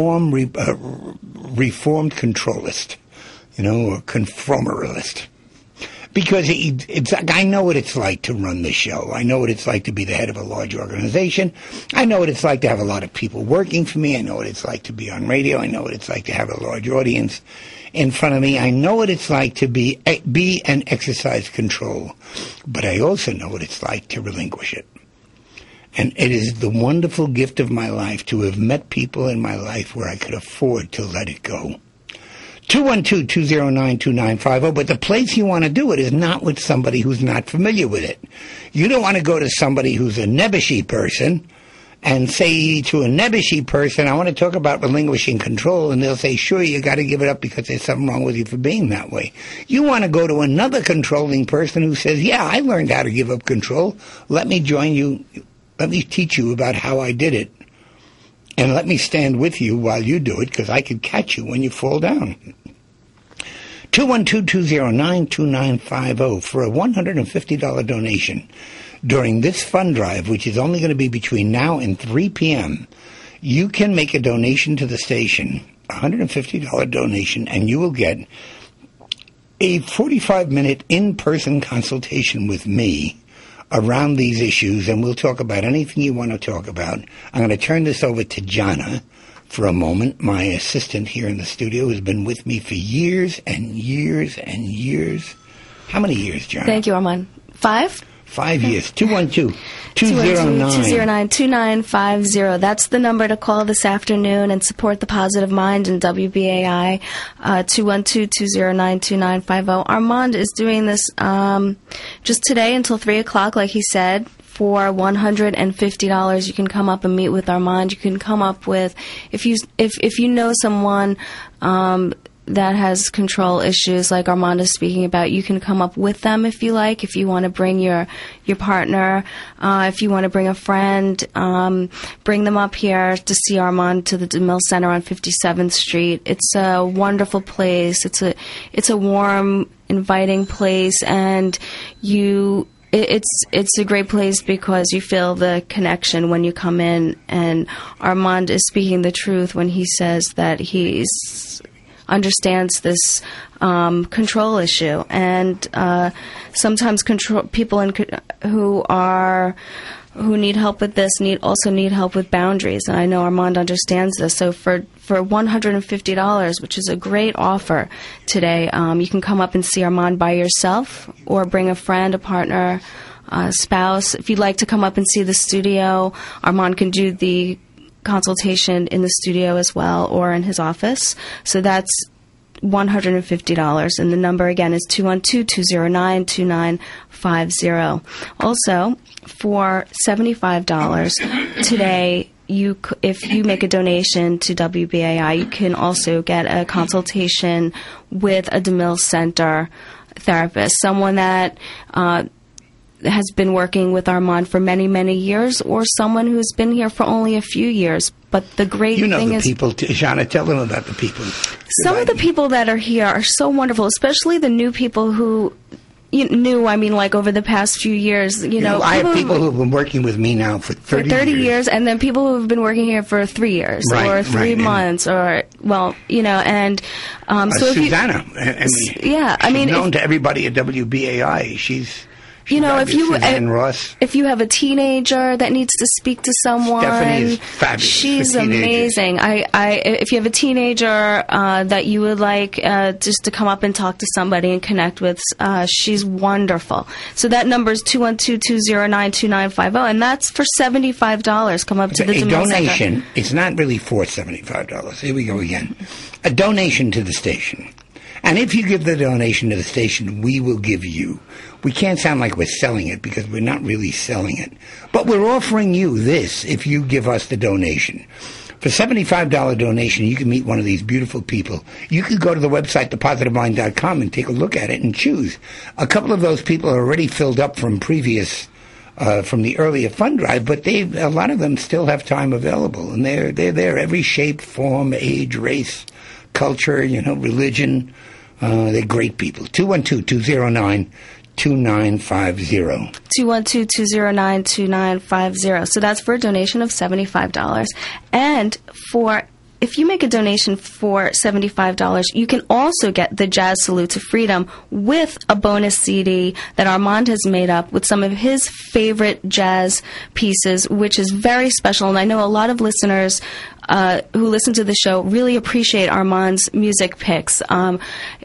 reformed controlist, or conformerist. Because it's like, I know what it's like to run the show. I know what it's like to be the head of a large organization. I know what it's like to have a lot of people working for me. I know what it's like to be on radio. I know what it's like to have a large audience in front of me. I know what it's like to be and exercise control. But I also know what it's like to relinquish it. And it is the wonderful gift of my life to have met people in my life where I could afford to let it go. 212-209-2950, but the place you want to do it is not with somebody who's not familiar with it. You don't want to go to somebody who's a nebbishy person and say to a nebbishy person, I want to talk about relinquishing control, and they'll say, sure, you got to give it up because there's something wrong with you for being that way. You want to go to another controlling person who says, yeah, I learned how to give up control. Let me join you. Let me teach you about how I did it. And let me stand with you while you do it, because I can catch you when you fall down. 212-209-2950 for a $150 donation. During this fund drive, which is only going to be between now and 3 p.m., you can make a donation to the station, a $150 donation, and you will get a 45-minute in-person consultation with me around these issues, and we'll talk about anything you want to talk about. I'm going to turn this over to Jana for a moment. My assistant here in the studio has been with me for years and years and years. How many years, Jana? Thank you, Armand. 5? 5 years. 212-209-2950. That's the number to call this afternoon and support the Positive Mind and WBAI. 212-209-2950. Armand is doing this just today until 3 o'clock, like he said. For $150, you can come up and meet with Armand. You can come up with, if you know someone that has control issues like Armand is speaking about, you can come up with them if you like. If you want to bring your partner, if you want to bring a friend, bring them up here to see Armand to the DeMille Center on 57th Street. It's a wonderful place. It's a warm, inviting place, and It's a great place because you feel the connection when you come in, and Armand is speaking the truth when he says that he understands this control issue, and sometimes people who need help with this also need help with boundaries, and I know Armand understands this. So for $150, which is a great offer today, you can come up and see Armand by yourself or bring a friend, a partner, a spouse. If you'd like to come up and see the studio, Armand can do the consultation in the studio as well or in his office. So that's $150, and the number again is 212-209-2950. Also, for $75 today, if you make a donation to WBAI, you can also get a consultation with a DeMille Center therapist, someone that has been working with Armand for many, many years, or someone who's been here for only a few years. But the great thing is, people, Jana, tell them about the people. Some of the people that are here are so wonderful, especially the new people who like over the past few years, I have people who have been working with me now for 30 years, and then people who have been working here for 3 years or 3 months, so Susanna, she's known to everybody at WBAI. She's if you have a teenager that needs to speak to someone, Stephanie is fabulous. She's amazing. If you have a teenager that you would like just to come up and talk to somebody and connect with, she's wonderful. So that number is 212-209-2950, and that's for $75. Come up to the DeMille donation. Center. It's not really for $75. Here we go again. A donation to the station. And if you give the donation to the station, we will give you. We can't sound like we're selling it because we're not really selling it. But we're offering you this if you give us the donation. For $75 donation, you can meet one of these beautiful people. You could go to the website, thepositivemind.com, and take a look at it and choose. A couple of those people are already filled up from previous, from the earlier fund drive, but a lot of them still have time available. And they're there, every shape, form, age, race, culture, religion. They're great people. 212-209-2950. 212-209-2950. So that's for a donation of $75. And if you make a donation for $75, you can also get the Jazz Salute to Freedom with a bonus CD that Armand has made up with some of his favorite jazz pieces, which is very special. And I know a lot of listeners who listen to the show really appreciate Armand's music picks. Often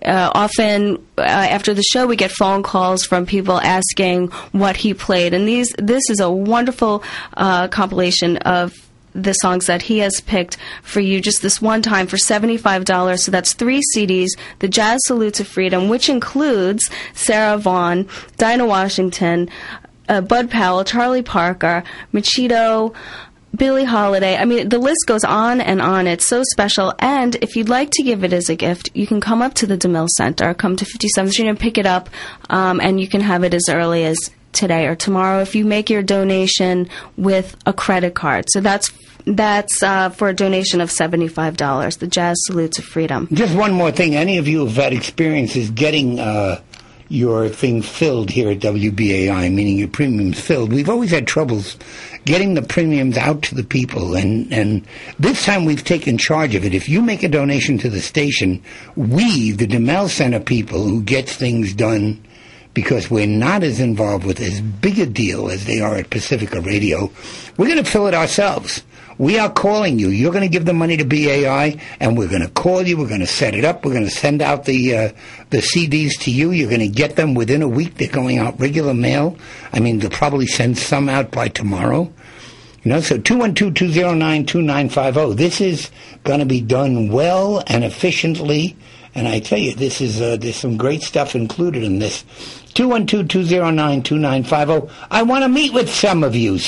after the show, we get phone calls from people asking what he played. And this is a wonderful compilation of the songs that he has picked for you just this one time for $75. So that's 3 CDs, the Jazz Salute to Freedom, which includes Sarah Vaughan, Dinah Washington, Bud Powell, Charlie Parker, Machito, Billie Holiday. I mean, the list goes on and on. It's so special. And if you'd like to give it as a gift, you can come up to the DeMille Center, come to 57th Street and pick it up, and you can have it as early as today or tomorrow if you make your donation with a credit card. So that's for a donation of $75, the Jazz Salute to Freedom. Just one more thing. Any of you who've had experiences getting your thing filled here at WBAI, meaning your premiums filled, we've always had troubles getting the premiums out to the people, and this time we've taken charge of it. If you make a donation to the station, we, the DeMille Center people who gets things done, because we're not as involved with as big a deal as they are at Pacifica Radio, we're going to fill it ourselves. We are calling you. You're going to give the money to BAI, and we're going to call you. We're going to set it up. We're going to send out the CDs to you. You're going to get them within a week. They're going out regular mail. I mean, they'll probably send some out by tomorrow. So 212-209-2950. This is going to be done well and efficiently. And I tell you, there's some great stuff included in this. 212-209-2950. I want to meet with some of you. A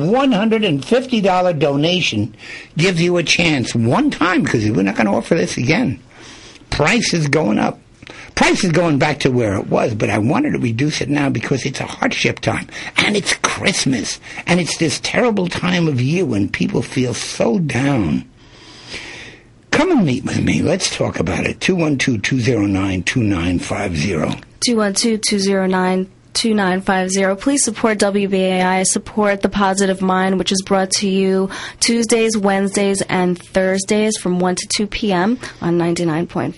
$150 donation gives you a chance one time, because we're not going to offer this again. Price is going up. Price is going back to where it was, but I wanted to reduce it now because it's a hardship time. And it's Christmas. And it's this terrible time of year when people feel so down. Come and meet with me. Let's talk about it. 212-209-2950. 212-209-2950. Please support WBAI. Support The Positive Mind, which is brought to you Tuesdays, Wednesdays, and Thursdays from 1 to 2 p.m. on 99.5.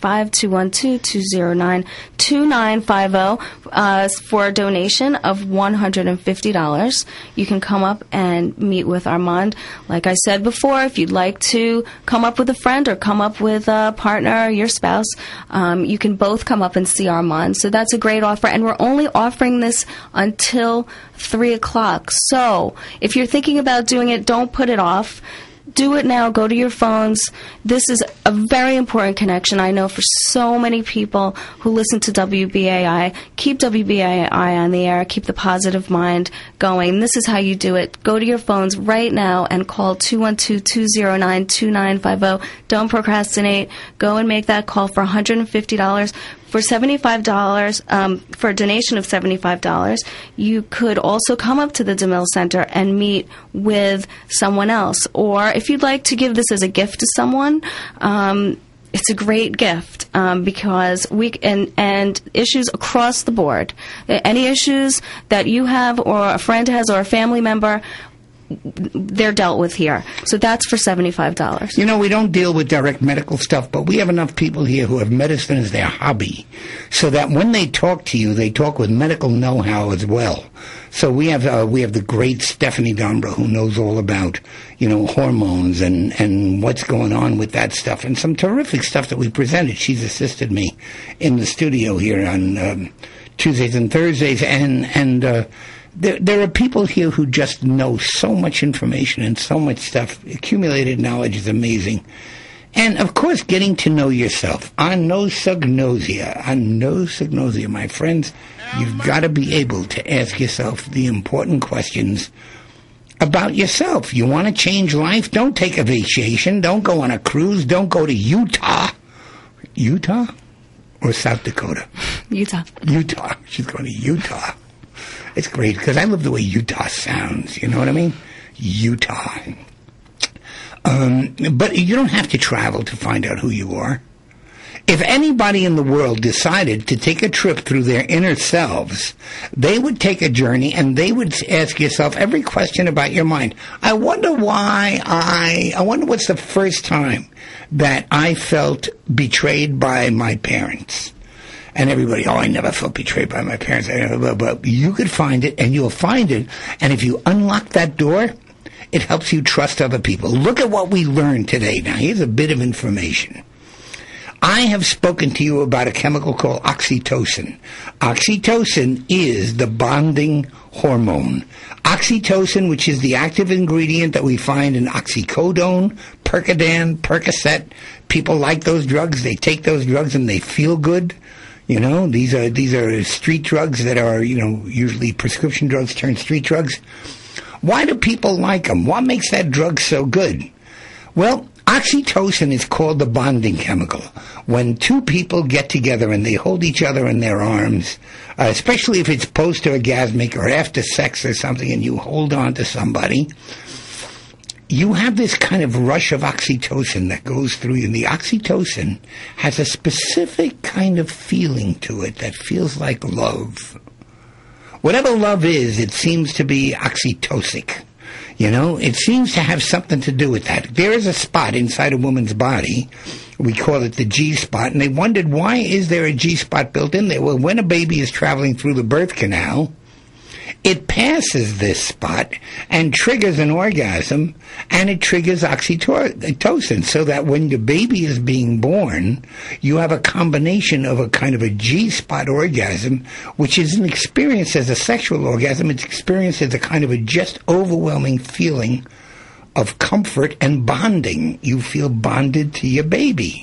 212-209-2950 for a donation of $150. You can come up and meet with Armand. Like I said before, if you'd like to come up with a friend or come up with a partner or your spouse, you can both come up and see Armand. So that's a great offer, and we're only offering this until 3 o'clock. So if you're thinking about doing it, don't put it off. Do it now. Go to your phones. This is a very important connection, I know, for so many people who listen to WBAI. Keep WBAI on the air. Keep The Positive Mind going. This is how you do it. Go to your phones right now and call 212-209-2950. Don't procrastinate. Go and make that call for $150. For $75, for a donation of $75, you could also come up to the DeMille Center and meet with someone else. Or if you'd like to give this as a gift to someone, it's a great gift because and issues across the board. Any issues that you have or a friend has or a family member, they're dealt with here. So that's for $75. We don't deal with direct medical stuff, but we have enough people here who have medicine as their hobby, so that when they talk to you, they talk with medical know-how as well. So we have the great Stephanie Dombra, who knows all about, hormones and what's going on with that stuff, and some terrific stuff that we presented. She's assisted me in the studio here on Tuesdays and Thursdays, and there are people here who just know so much information and so much stuff. Accumulated knowledge is amazing. And, of course, getting to know yourself. Anosognosia, my friends. You've got to be able to ask yourself the important questions about yourself. You want to change life? Don't take a vacation. Don't go on a cruise. Don't go to Utah. Utah or South Dakota? Utah. She's going to Utah. It's great because I love the way Utah sounds. You know what I mean? Utah. But you don't have to travel to find out who you are. If anybody in the world decided to take a trip through their inner selves, they would take a journey and they would ask yourself every question about your mind. I wonder what's the first time that I felt betrayed by my parents. And everybody, I never felt betrayed by my parents. But you could find it, and you'll find it. And if you unlock that door, it helps you trust other people. Look at what we learned today. Now, here's a bit of information. I have spoken to you about a chemical called oxytocin. Oxytocin is the bonding hormone. Oxytocin, which is the active ingredient that we find in oxycodone, Percodan, Percocet. People like those drugs. They take those drugs and they feel good. You know, these are street drugs that are, usually prescription drugs turned street drugs. Why do people like them? What makes that drug so good? Well, oxytocin is called the bonding chemical. When two people get together and they hold each other in their arms, especially if it's post-orgasmic or after sex or something, and you hold on to somebody, you have this kind of rush of oxytocin that goes through you. And the oxytocin has a specific kind of feeling to it that feels like love. Whatever love is, it seems to be oxytocic. It seems to have something to do with that. There is a spot inside a woman's body. We call it the G-spot. And they wondered, why is there a G-spot built in there? Well, when a baby is traveling through the birth canal, it passes this spot and triggers an orgasm, and it triggers oxytocin, so that when the baby is being born, you have a combination of a kind of a G-spot orgasm, which isn't experienced as a sexual orgasm. It's experienced as a kind of a just overwhelming feeling of comfort and bonding. You feel bonded to your baby.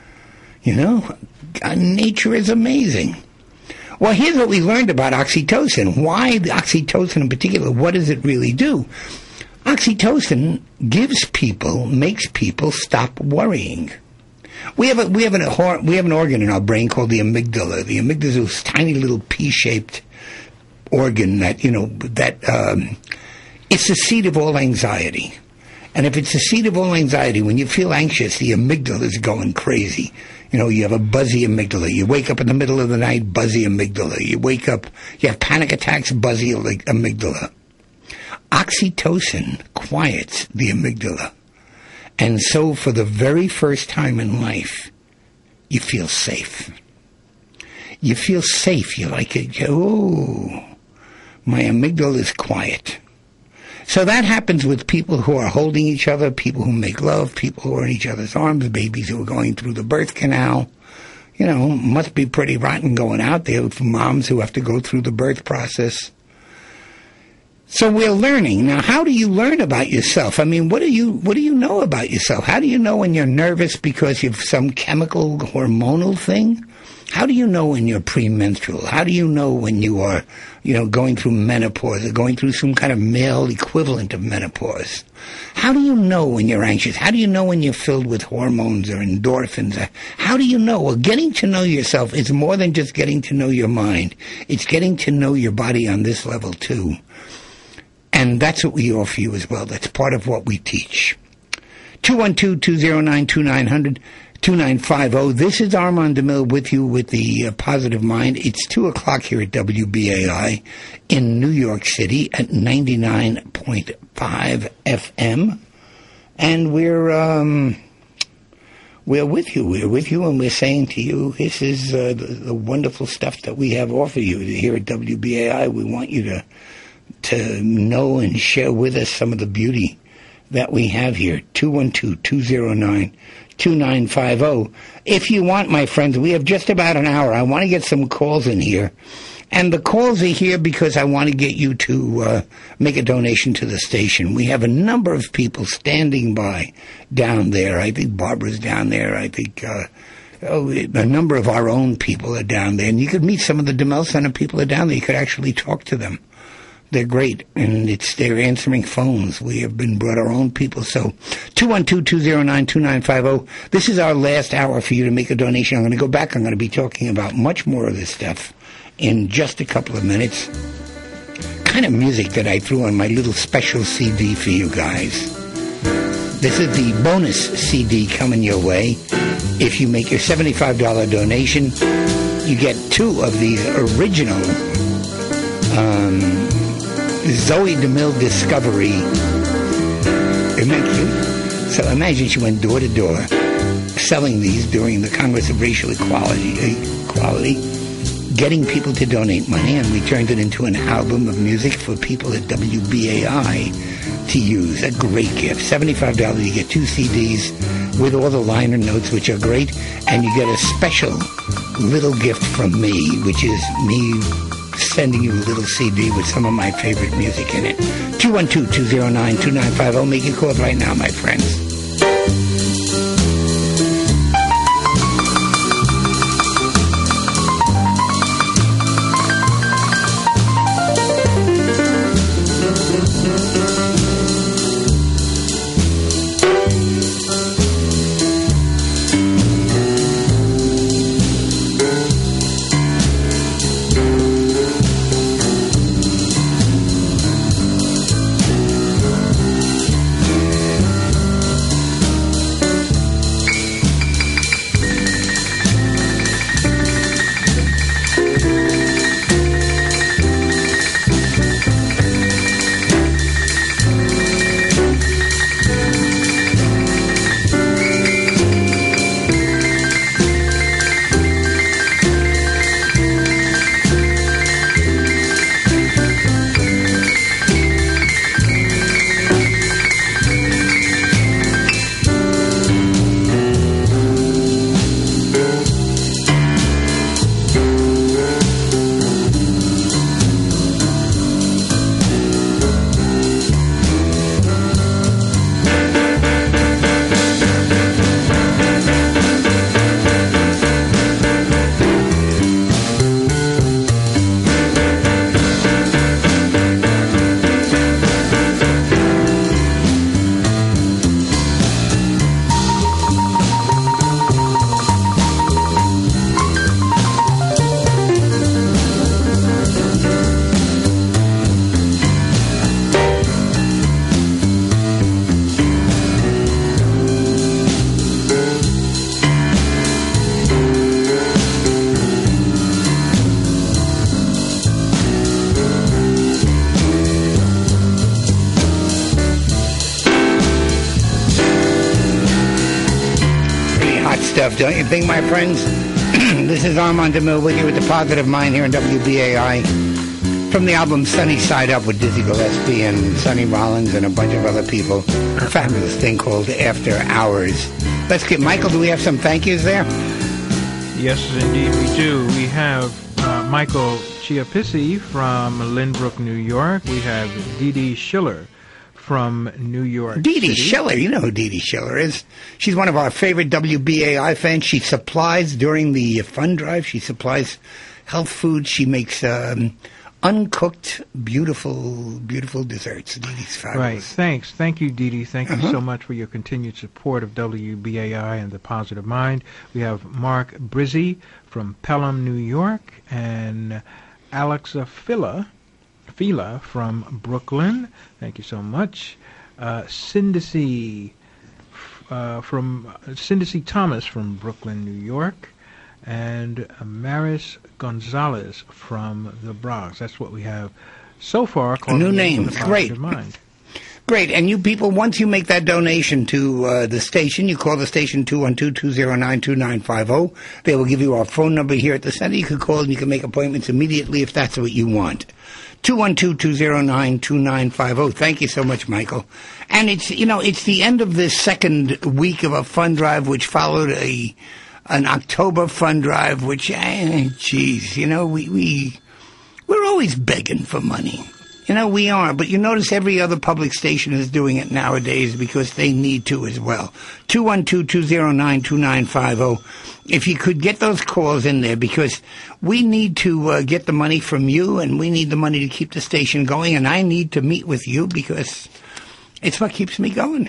Nature is amazing. Well, here's what we learned about oxytocin. Why the oxytocin in particular? What does it really do? Oxytocin makes people stop worrying. We have an organ in our brain called the amygdala. The amygdala is this tiny little pea-shaped organ that it's the seat of all anxiety. And if it's the seat of all anxiety, when you feel anxious, the amygdala is going crazy. You have a buzzy amygdala. You wake up in the middle of the night, buzzy amygdala. You wake up, you have panic attacks, buzzy amygdala. Oxytocin quiets the amygdala. And so for the very first time in life, you feel safe. You feel safe. You're like, oh, my amygdala is quiet. So that happens with people who are holding each other, people who make love, people who are in each other's arms, babies who are going through the birth canal. Must be pretty rotten going out there with moms who have to go through the birth process. So we're learning. Now, how do you learn about yourself? I mean, what do you know about yourself? How do you know when you're nervous because you have some chemical hormonal thing? How do you know when you're premenstrual? How do you know when you are, going through menopause or going through some kind of male equivalent of menopause? How do you know when you're anxious? How do you know when you're filled with hormones or endorphins? How do you know? Well, getting to know yourself is more than just getting to know your mind. It's getting to know your body on this level, too. And that's what we offer you as well. That's part of what we teach. 212-209-2900. 2950. This is Armand DeMille with you with the Positive Mind. It's 2 o'clock here at WBAI in New York City at 99.5 FM. And we're with you. We're with you, and we're saying to you, this is the wonderful stuff that we have offered you here at WBAI. We want you to know and share with us some of the beauty that we have here, 212-209-2950. If you want, my friends, we have just about an hour. I want to get some calls in here. And the calls are here because I want to get you to make a donation to the station. We have a number of people standing by down there. I think Barbara's down there. I think a number of our own people are down there. And you could meet some of the DeMille Center people are down there. You could actually talk to them. They're great, and they're answering phones. We have brought our own people. So 212-209-2950. This is our last hour for you to make a donation. I'm going to go back. I'm going to be talking about much more of this stuff in just a couple of minutes. Kind of music that I threw on my little special CD for you guys. This is the bonus CD coming your way. If you make your $75 donation, you get 2 of these original Zoe DeMille Discovery. Isn't that cute? So imagine she went door to door selling these during the Congress of Racial Equality, getting people to donate money, and we turned it into an album of music for people at WBAI to use. A great gift. $75, you get 2 CDs with all the liner notes, which are great, and you get a special little gift from me, which is me sending you a little CD with some of my favorite music in it. 212-209-2950. Make your calls right now, my friends. Don't you think, my friends? This is Armand DeMille with you with the Positive Mind here on WBAI from the album Sunny Side Up with Dizzy Gillespie and Sonny Rollins and a bunch of other people. A fabulous thing called After Hours. Let's get Michael. Do we have some thank yous there? Yes, indeed we do. We have Michael Chiapisi from Lynbrook, New York. We have Dee Dee Schiller from New York Dee Dee City. Schiller, you know who Dee Dee Schiller is. She's one of our favorite WBAI fans. She supplies, during the fund drive, she supplies health food. She makes uncooked, beautiful, beautiful desserts. Dee Dee's fabulous. Right, thanks. Thank you, Dee Dee. Thank you so much for your continued support of WBAI and the Positive Mind. We have Mark Brizzi from Pelham, New York, and Alexa Fila from Brooklyn. Thank you so much. Cindy Thomas from Brooklyn, New York, and Maris Gonzalez from the Bronx. That's what we have so far. New names, great. Mind. Great. And you people, once you make that donation to the station, you call the station 212-209-2950. They will give you our phone number here at the center. You can call and you can make appointments immediately if that's what you want. 212-209-2950. Thank you so much, Michael. And it's the end of this second week of a fund drive, which followed an October fund drive, which, we're always begging for money. We are, but you notice every other public station is doing it nowadays because they need to as well. 212-209-2950. If you could get those calls in there, because we need to get the money from you, and we need the money to keep the station going, and I need to meet with you because it's what keeps me going.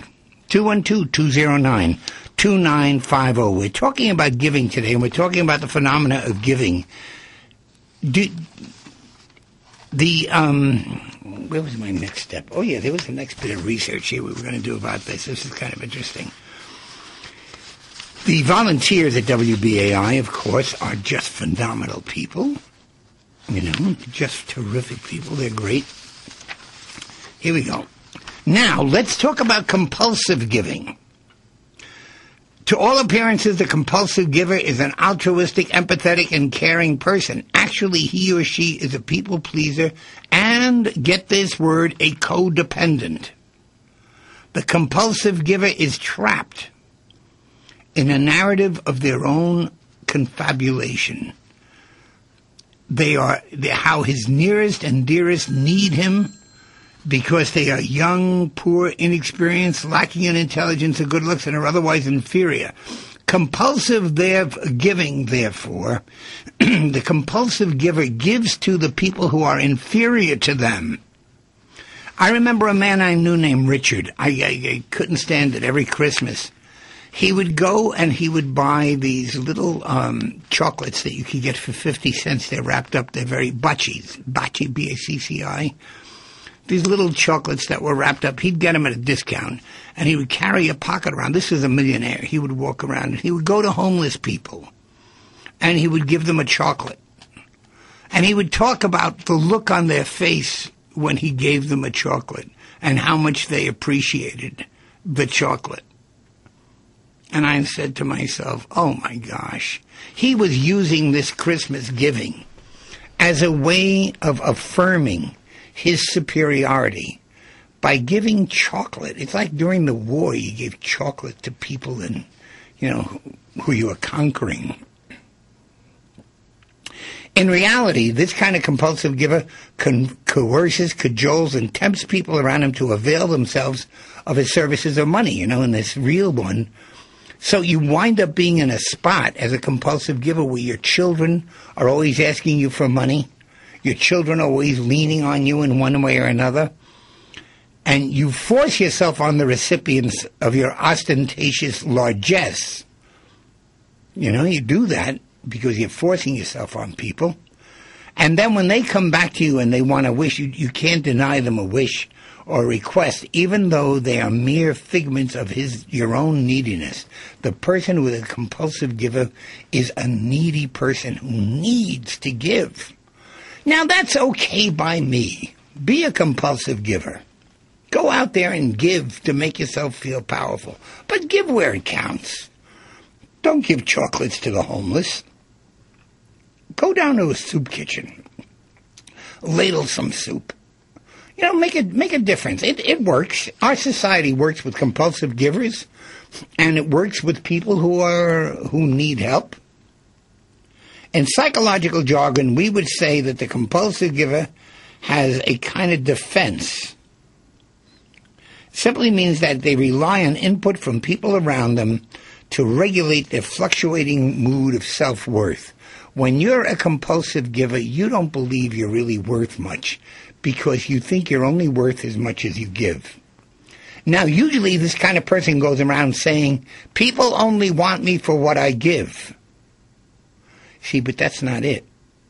212-209-2950. We're talking about giving today, and we're talking about the phenomena of giving. Where was my next step? Oh, yeah, there was the next bit of research here we were going to do about this. This is kind of interesting. The volunteers at WBAI, of course, are just phenomenal people. Just terrific people. They're great. Here we go. Now, let's talk about compulsive giving. To all appearances, the compulsive giver is an altruistic, empathetic, and caring person. Actually, he or she is a people pleaser and, get this word, a codependent. The compulsive giver is trapped in a narrative of their own confabulation. They're how his nearest and dearest need him, because they are young, poor, inexperienced, lacking in intelligence or good looks, and are otherwise inferior. Compulsive giving, therefore, the compulsive giver gives to the people who are inferior to them. I remember a man I knew named Richard. I couldn't stand it. Every Christmas, he would go and he would buy these little chocolates that you could get for 50 cents. They're wrapped up. They're very Bacci, B-A-C-C-I. These little chocolates that were wrapped up, he'd get them at a discount, and he would carry a pocket around. This was a millionaire. He would walk around, and he would go to homeless people, and he would give them a chocolate. And he would talk about the look on their face when he gave them a chocolate and how much they appreciated the chocolate. And I said to myself, oh, my gosh. He was using this Christmas giving as a way of affirming his superiority by giving chocolate. It's like during the war you gave chocolate to people who you were conquering. In reality, this kind of compulsive giver coerces, cajoles, and tempts people around him to avail themselves of his services or money, in this real one. So you wind up being in a spot as a compulsive giver where your children are always asking you for money. Your children are always leaning on you in one way or another. And you force yourself on the recipients of your ostentatious largesse. You do that because you're forcing yourself on people. And then when they come back to you and they want a wish, you can't deny them a wish or request, even though they are mere figments of your own neediness. The person with a compulsive giver is a needy person who needs to give. Now, that's okay by me. Be a compulsive giver. Go out there and give to make yourself feel powerful. But give where it counts. Don't give chocolates to the homeless. Go down to a soup kitchen. Ladle some soup. Make a difference. It works. Our society works with compulsive givers, and it works with people who need help. In psychological jargon, we would say that the compulsive giver has a kind of defense. It simply means that they rely on input from people around them to regulate their fluctuating mood of self-worth. When you're a compulsive giver, you don't believe you're really worth much because you think you're only worth as much as you give. Now, usually this kind of person goes around saying, people only want me for what I give. See, but that's not it.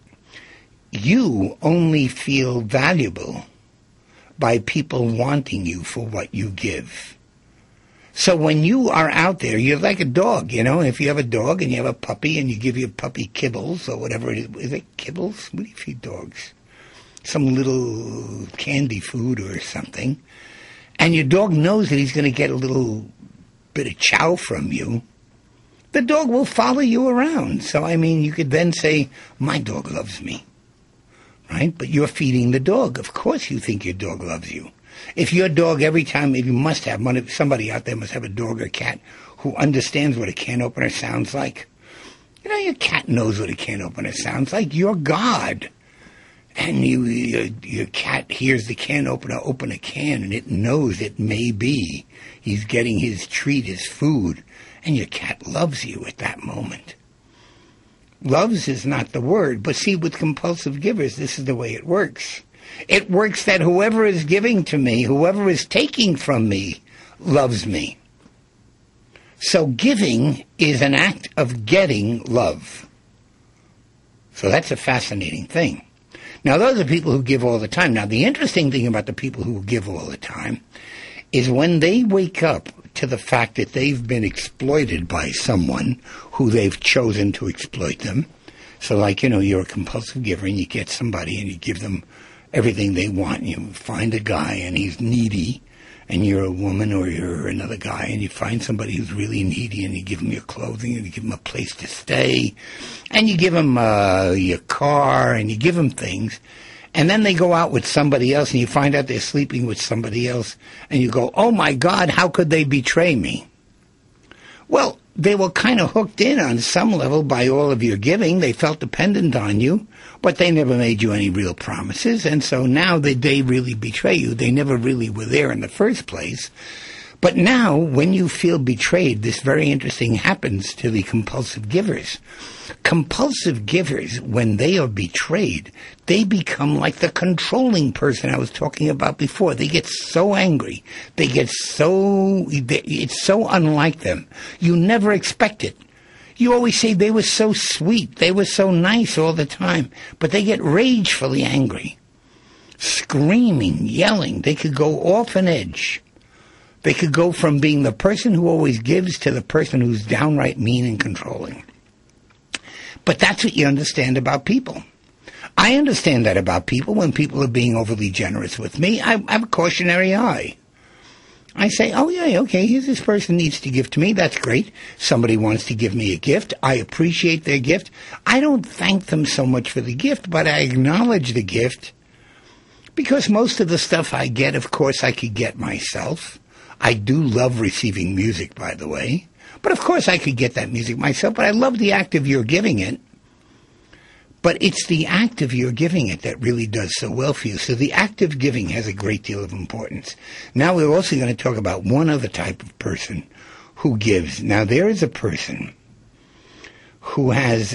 You only feel valuable by people wanting you for what you give. So when you are out there, you're like a dog, If you have a dog and you have a puppy and you give your puppy kibbles or whatever it is. Is it kibbles? What do you feed dogs? Some little candy food or something. and your dog knows that he's going to get a little bit of chow from you, the dog will follow you around. So, I mean, you could then say, my dog loves me, right? But you're feeding the dog. Of course you think your dog loves you. If your dog, every time, if you must have, somebody out there must have a dog or cat who understands what a can opener sounds like. You know, your cat knows what a can opener sounds like. You're God. And your cat hears the can opener open a can, and it knows it may be he's getting his treat, his food. And your cat loves you at that moment. Loves is not the word, but see, with compulsive givers, this is the way it works. It works that whoever is giving to me, whoever is taking from me, loves me. So giving is an act of getting love. So that's a fascinating thing. Now, those are people who give all the time. Now, the interesting thing about the people who give all the time is when they wake up to the fact that they've been exploited by someone who they've chosen to exploit them. So, like, you know, you're a compulsive giver and you get somebody and you give them everything they want. You find a guy and he's needy, and you're a woman or you're another guy, and you find somebody who's really needy, and you give him your clothing, and you give him a place to stay, and you give him your car, and you give him things, and then they go out with somebody else, and you find out they're sleeping with somebody else, and you go, oh my God, how could they betray me? Well, they were kind of hooked in on some level by all of your giving. They felt dependent on you, but they never made you any real promises. And so now that they really betray you, they never really were there in the first place. But now, when you feel betrayed, this very interesting happens to the compulsive givers. Compulsive givers, when they are betrayed, they become like the controlling person I was talking about before. They get so angry. It's so unlike them. You never expect it. You always say they were so sweet, they were so nice all the time, but they get ragefully angry. Screaming, yelling, they could go off an edge. They could go from being the person who always gives to the person who's downright mean and controlling. But that's what you understand about people. I understand that about people when people are being overly generous with me. I have a cautionary eye. I say, oh yeah, okay, here's this person needs to give to me. That's great. Somebody wants to give me a gift. I appreciate their gift. I don't thank them so much for the gift, but I acknowledge the gift because most of the stuff I get, of course, I could get myself. I do love receiving music, by the way. But of course I could get that music myself, but I love the act of your giving it. But it's the act of your giving it that really does so well for you. So the act of giving has a great deal of importance. Now we're also going to talk about one other type of person who gives. Now there is a person who has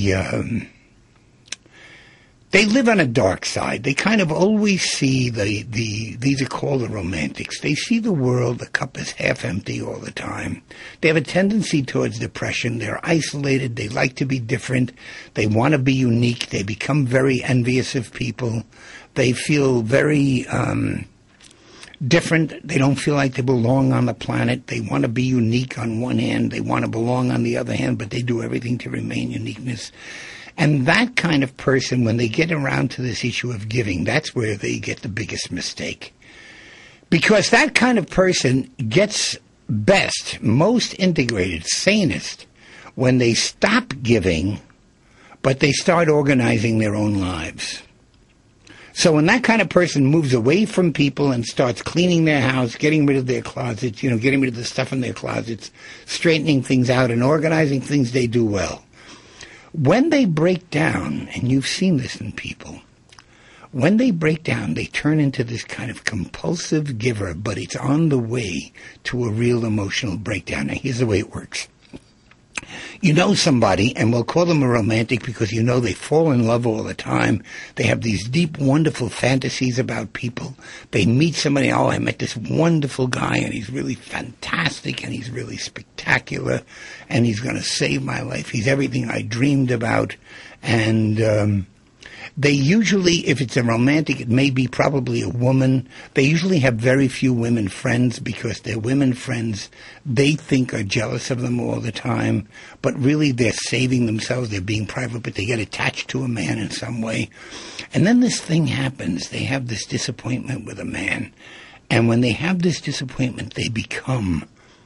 they live on a dark side. They kind of always see these are called the romantics. They see the world, the cup is half empty all the time. They have a tendency towards depression. They're isolated. They like to be different. They want to be unique. They become very envious of people. They feel very different. They don't feel like they belong on the planet. They want to be unique on one hand. They want to belong on the other hand, but they do everything to remain uniqueness. And that kind of person, when they get around to this issue of giving, that's where they get the biggest mistake. Because that kind of person gets best, most integrated, sanest, when they stop giving, but they start organizing their own lives. So when that kind of person moves away from people and starts cleaning their house, getting rid of their closets, getting rid of the stuff in their closets, straightening things out and organizing things, they do well. When they break down, and you've seen this in people, when they break down, they turn into this kind of compulsive giver, but it's on the way to a real emotional breakdown. Now, here's the way it works. You know somebody, and we'll call them a romantic because they fall in love all the time. They have these deep, wonderful fantasies about people. They meet somebody, I met this wonderful guy, and he's really fantastic, and he's really spectacular, and he's going to save my life. He's everything I dreamed about. And they usually, if it's a romantic, it may be probably a woman. They usually have very few women friends because their women friends, they think are jealous of them all the time. But really they're saving themselves. They're being private, but they get attached to a man in some way. And then this thing happens. They have this disappointment with a man. And when they have this disappointment, they become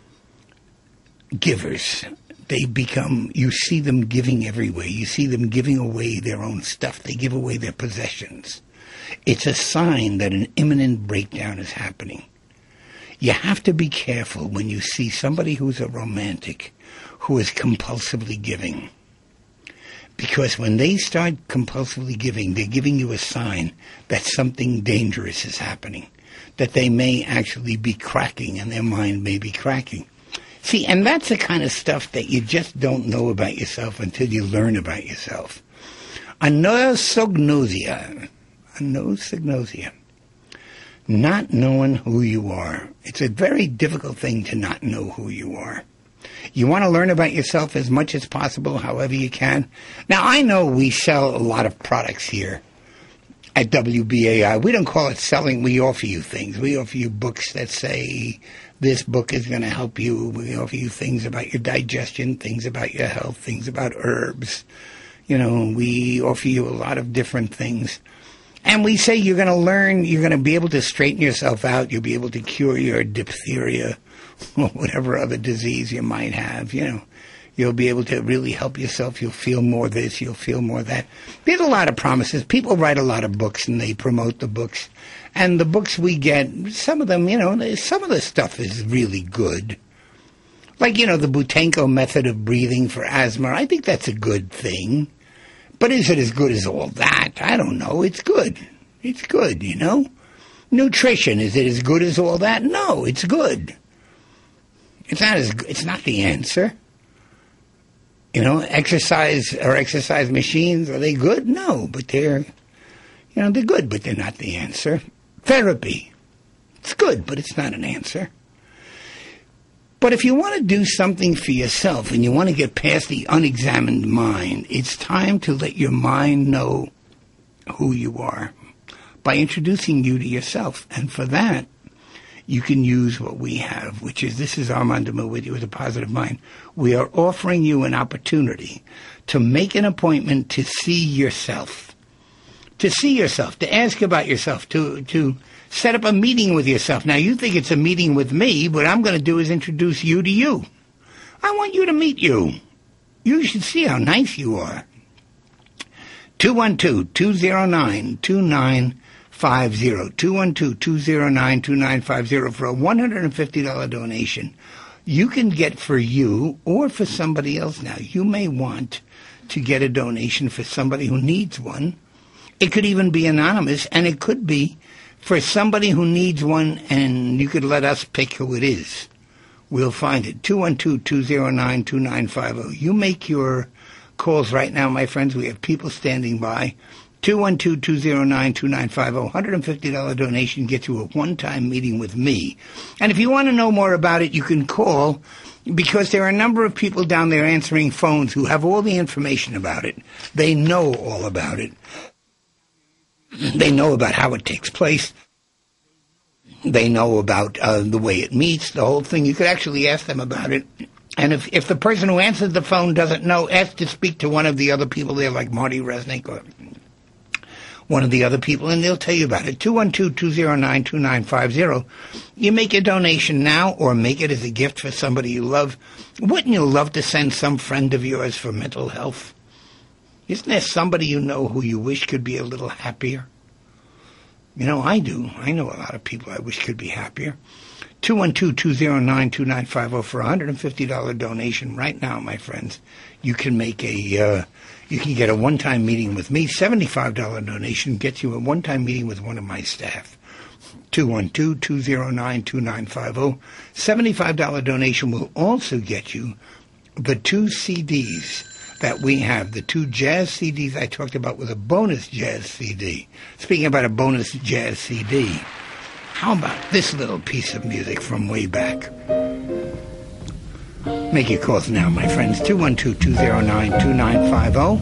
givers. You see them giving everywhere. You see them giving away their own stuff. They give away their possessions. It's a sign that an imminent breakdown is happening. You have to be careful when you see somebody who's a romantic who is compulsively giving. Because when they start compulsively giving, they're giving you a sign that something dangerous is happening, that they may actually be cracking and their mind may be cracking. See, and that's the kind of stuff that you just don't know about yourself until you learn about yourself. Anosognosia. Not knowing who you are. It's a very difficult thing to not know who you are. You want to learn about yourself as much as possible, however you can. Now, I know we sell a lot of products here at WBAI. We don't call it selling. We offer you things. We offer you books that say, this book is going to help you. We offer you things about your digestion, things about your health, things about herbs. You know, we offer you a lot of different things. And we say you're going to learn, you're going to be able to straighten yourself out. You'll be able to cure your diphtheria or whatever other disease you might have, you know. You'll be able to really help yourself. You'll feel more this, you'll feel more that. There's a lot of promises. People write a lot of books and they promote the books. And the books we get, some of them, you know, some of the stuff is really good. Like, you know, the Butenko method of breathing for asthma. I think that's a good thing. But is it as good as all that? I don't know. It's good. It's good, you know. Nutrition, is it as good as all that? No, it's good. It's not the answer. You know, exercise machines, are they good? No, but they're good, but they're not the answer. Therapy, it's good, but it's not an answer. But if you want to do something for yourself and you want to get past the unexamined mind, it's time to let your mind know who you are by introducing you to yourself. And for that, you can use what we have, which is, this is Armand DeMille with you with a positive mind. We are offering you an opportunity to make an appointment to see yourself, to ask about yourself, to set up a meeting with yourself. Now, you think it's a meeting with me. What I'm going to do is introduce you to you. I want you to meet you. You should see how nice you are. 212-209-2950. 212-209-2950 for a $150 donation. You can get for you or for somebody else. Now, you may want to get a donation for somebody who needs one. It could even be anonymous, and it could be for somebody who needs one, and you could let us pick who it is. We'll find it. 212-209-2950. You make your calls right now, my friends. We have people standing by. 212-209-2950. $150 donation gets you a one-time meeting with me. And if you want to know more about it, you can call, because there are a number of people down there answering phones who have all the information about it. They know all about it. They know about how it takes place. They know about the way it meets, the whole thing. You could actually ask them about it. And if the person who answered the phone doesn't know, ask to speak to one of the other people there, like Marty Resnick or one of the other people, and they'll tell you about it. 212-209-2950. You make a donation now or make it as a gift for somebody you love. Wouldn't you love to send some friend of yours for mental health? Isn't there somebody you know who you wish could be a little happier? You know, I do. I know a lot of people I wish could be happier. 212-209-2950 for a $150 donation right now, my friends. You can make you can get a one-time meeting with me. $75 donation gets you a one-time meeting with one of my staff. 212-209-2950. $75 donation will also get you the 2 CDs that we have, the 2 jazz CDs I talked about with a bonus jazz CD. Speaking about a bonus jazz CD, how about this little piece of music from way back? Make your calls now, my friends. 212-209-2950.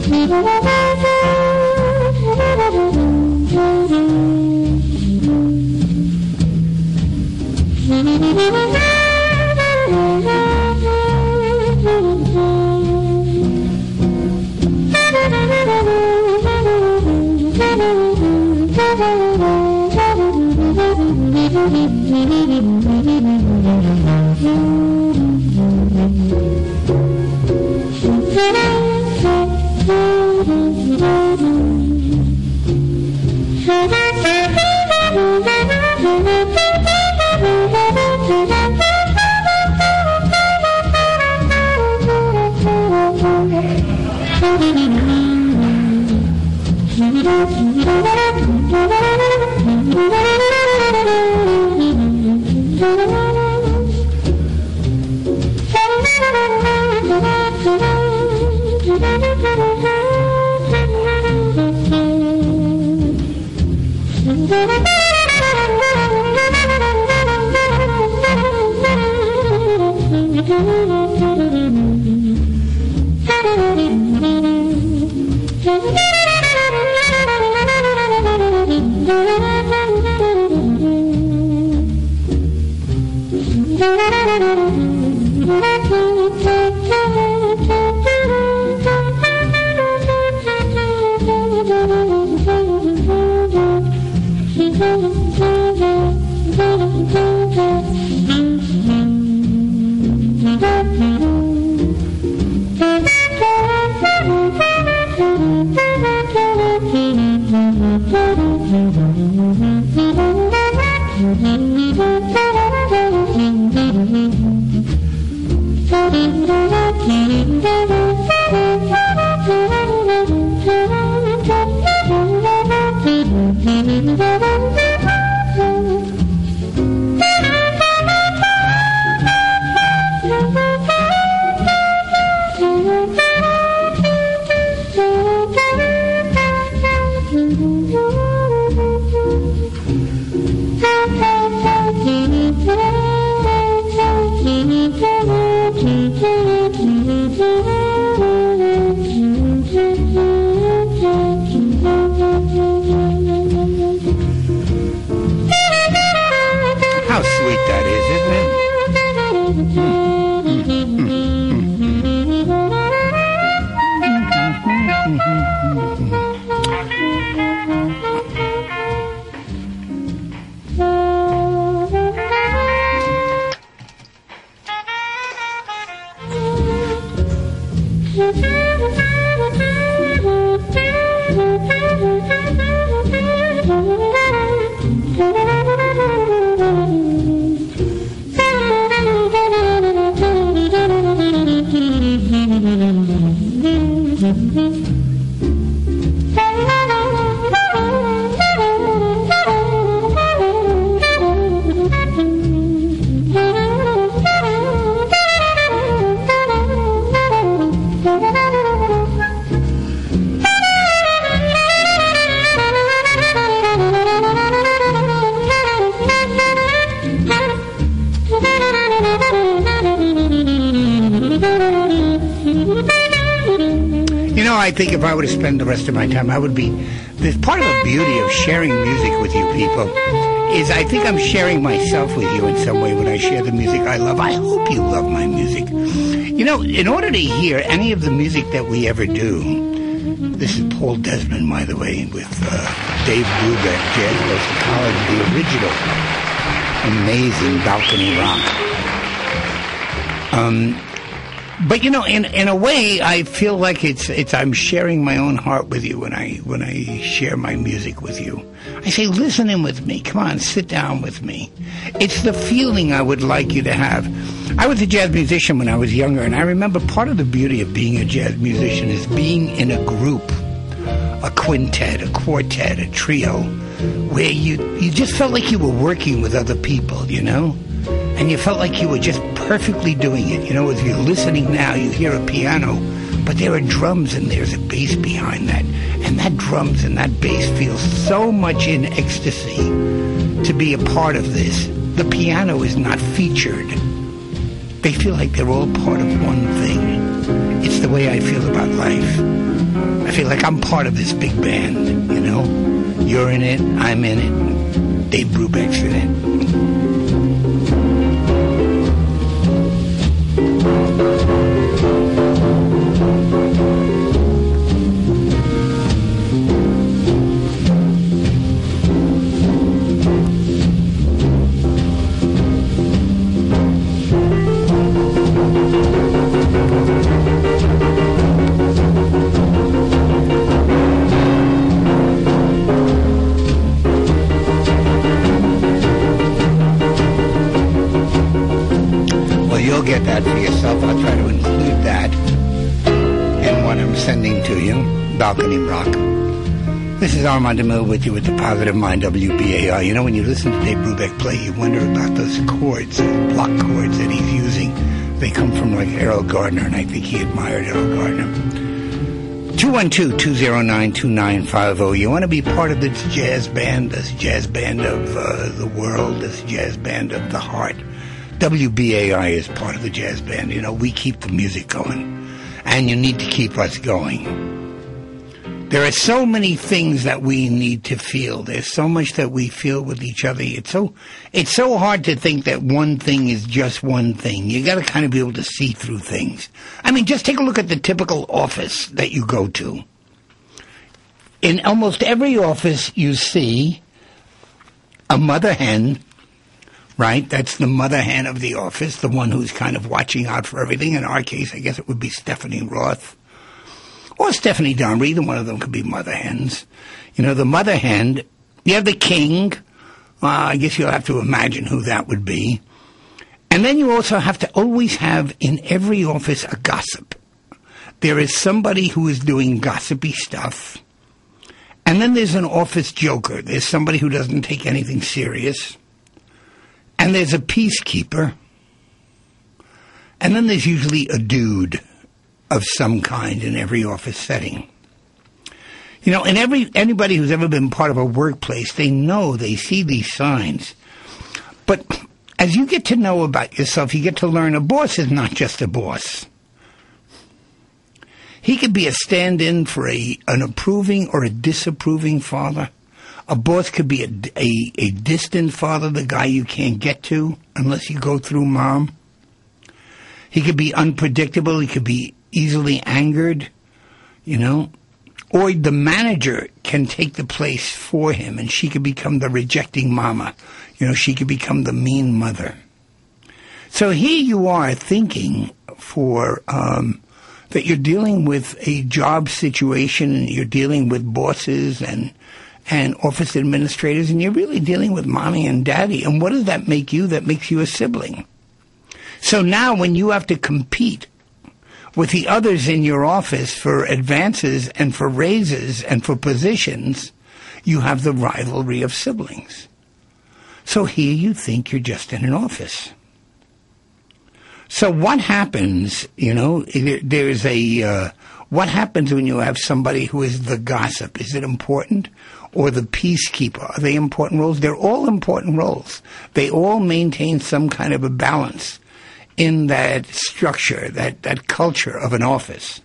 How sweet that is, isn't it? I think if I were to spend the rest of my time, I would be... There's part of the beauty of sharing music with you people is I think I'm sharing myself with you in some way when I share the music I love. I hope you love my music. You know, in order to hear any of the music that we ever do, this is Paul Desmond, by the way, with Dave Brubeck, Jazz Goes to College, the original amazing balcony rock. But you know, in a way, I feel like it's I'm sharing my own heart with you when I share my music with you. I say, listen in with me. Come on, sit down with me. It's the feeling I would like you to have. I was a jazz musician when I was younger, and I remember part of the beauty of being a jazz musician is being in a group, a quintet, a quartet, a trio, where you just felt like you were working with other people, you know? And you felt like you were just perfectly doing it. You know, if you're listening now, you hear a piano, but there are drums and there's a bass behind that. And that drums and that bass feels so much in ecstasy to be a part of this. The piano is not featured. They feel like they're all part of one thing. It's the way I feel about life. I feel like I'm part of this big band, you know? You're in it, I'm in it, Dave Brubeck's in it. You'll get that for yourself. I'll try to include that in what I'm sending to you. Balcony Rock. This is Armand DeMille with you with the Positive Mind, WBAI. You know, when you listen to Dave Brubeck play, you wonder about those chords, those block chords that he's using. They come from like Errol Gardner, and I think he admired Errol Gardner. 212-209-2950. You want to be part of this jazz band of the world, this jazz band of the heart. WBAI is part of the jazz band. You know, we keep the music going, and you need to keep us going. There are so many things that we need to feel. There's so much that we feel with each other. It's so hard to think that one thing is just one thing. You got to kind of be able to see through things. I mean, just take a look at the typical office that you go to. In almost every office, you see a mother hen. Right? That's the mother hen of the office, the one who's kind of watching out for everything. In our case, I guess it would be Stephanie Roth or Stephanie Dahmer. Either one of them could be mother hens. You know, the mother hen, you have the king. I guess you'll have to imagine who that would be. And then you also have to always have in every office a gossip. There is somebody who is doing gossipy stuff. And then there's an office joker. There's somebody who doesn't take anything serious. And there's a peacekeeper, and then there's usually a dude of some kind in every office setting. You know, and anybody who's ever been part of a workplace, they see these signs. But as you get to know about yourself, you get to learn a boss is not just a boss. He could be a stand-in for an approving or a disapproving father. A boss could be a distant father, the guy you can't get to unless you go through mom. He could be unpredictable. He could be easily angered, you know. Or the manager can take the place for him, and she could become the rejecting mama. You know, she could become the mean mother. So here you are thinking that you're dealing with a job situation, and you're dealing with bosses and office administrators, and you're really dealing with mommy and daddy. And what does that make you? That makes you a sibling. So now when you have to compete with the others in your office for advances and for raises and for positions, you have the rivalry of siblings. So here you think you're just in an office. So what happens, you know, what happens when you have somebody who is the gossip? Is it important? Or the peacekeeper? Are they important roles? They're all important roles. They all maintain some kind of a balance in that structure, that culture of an office.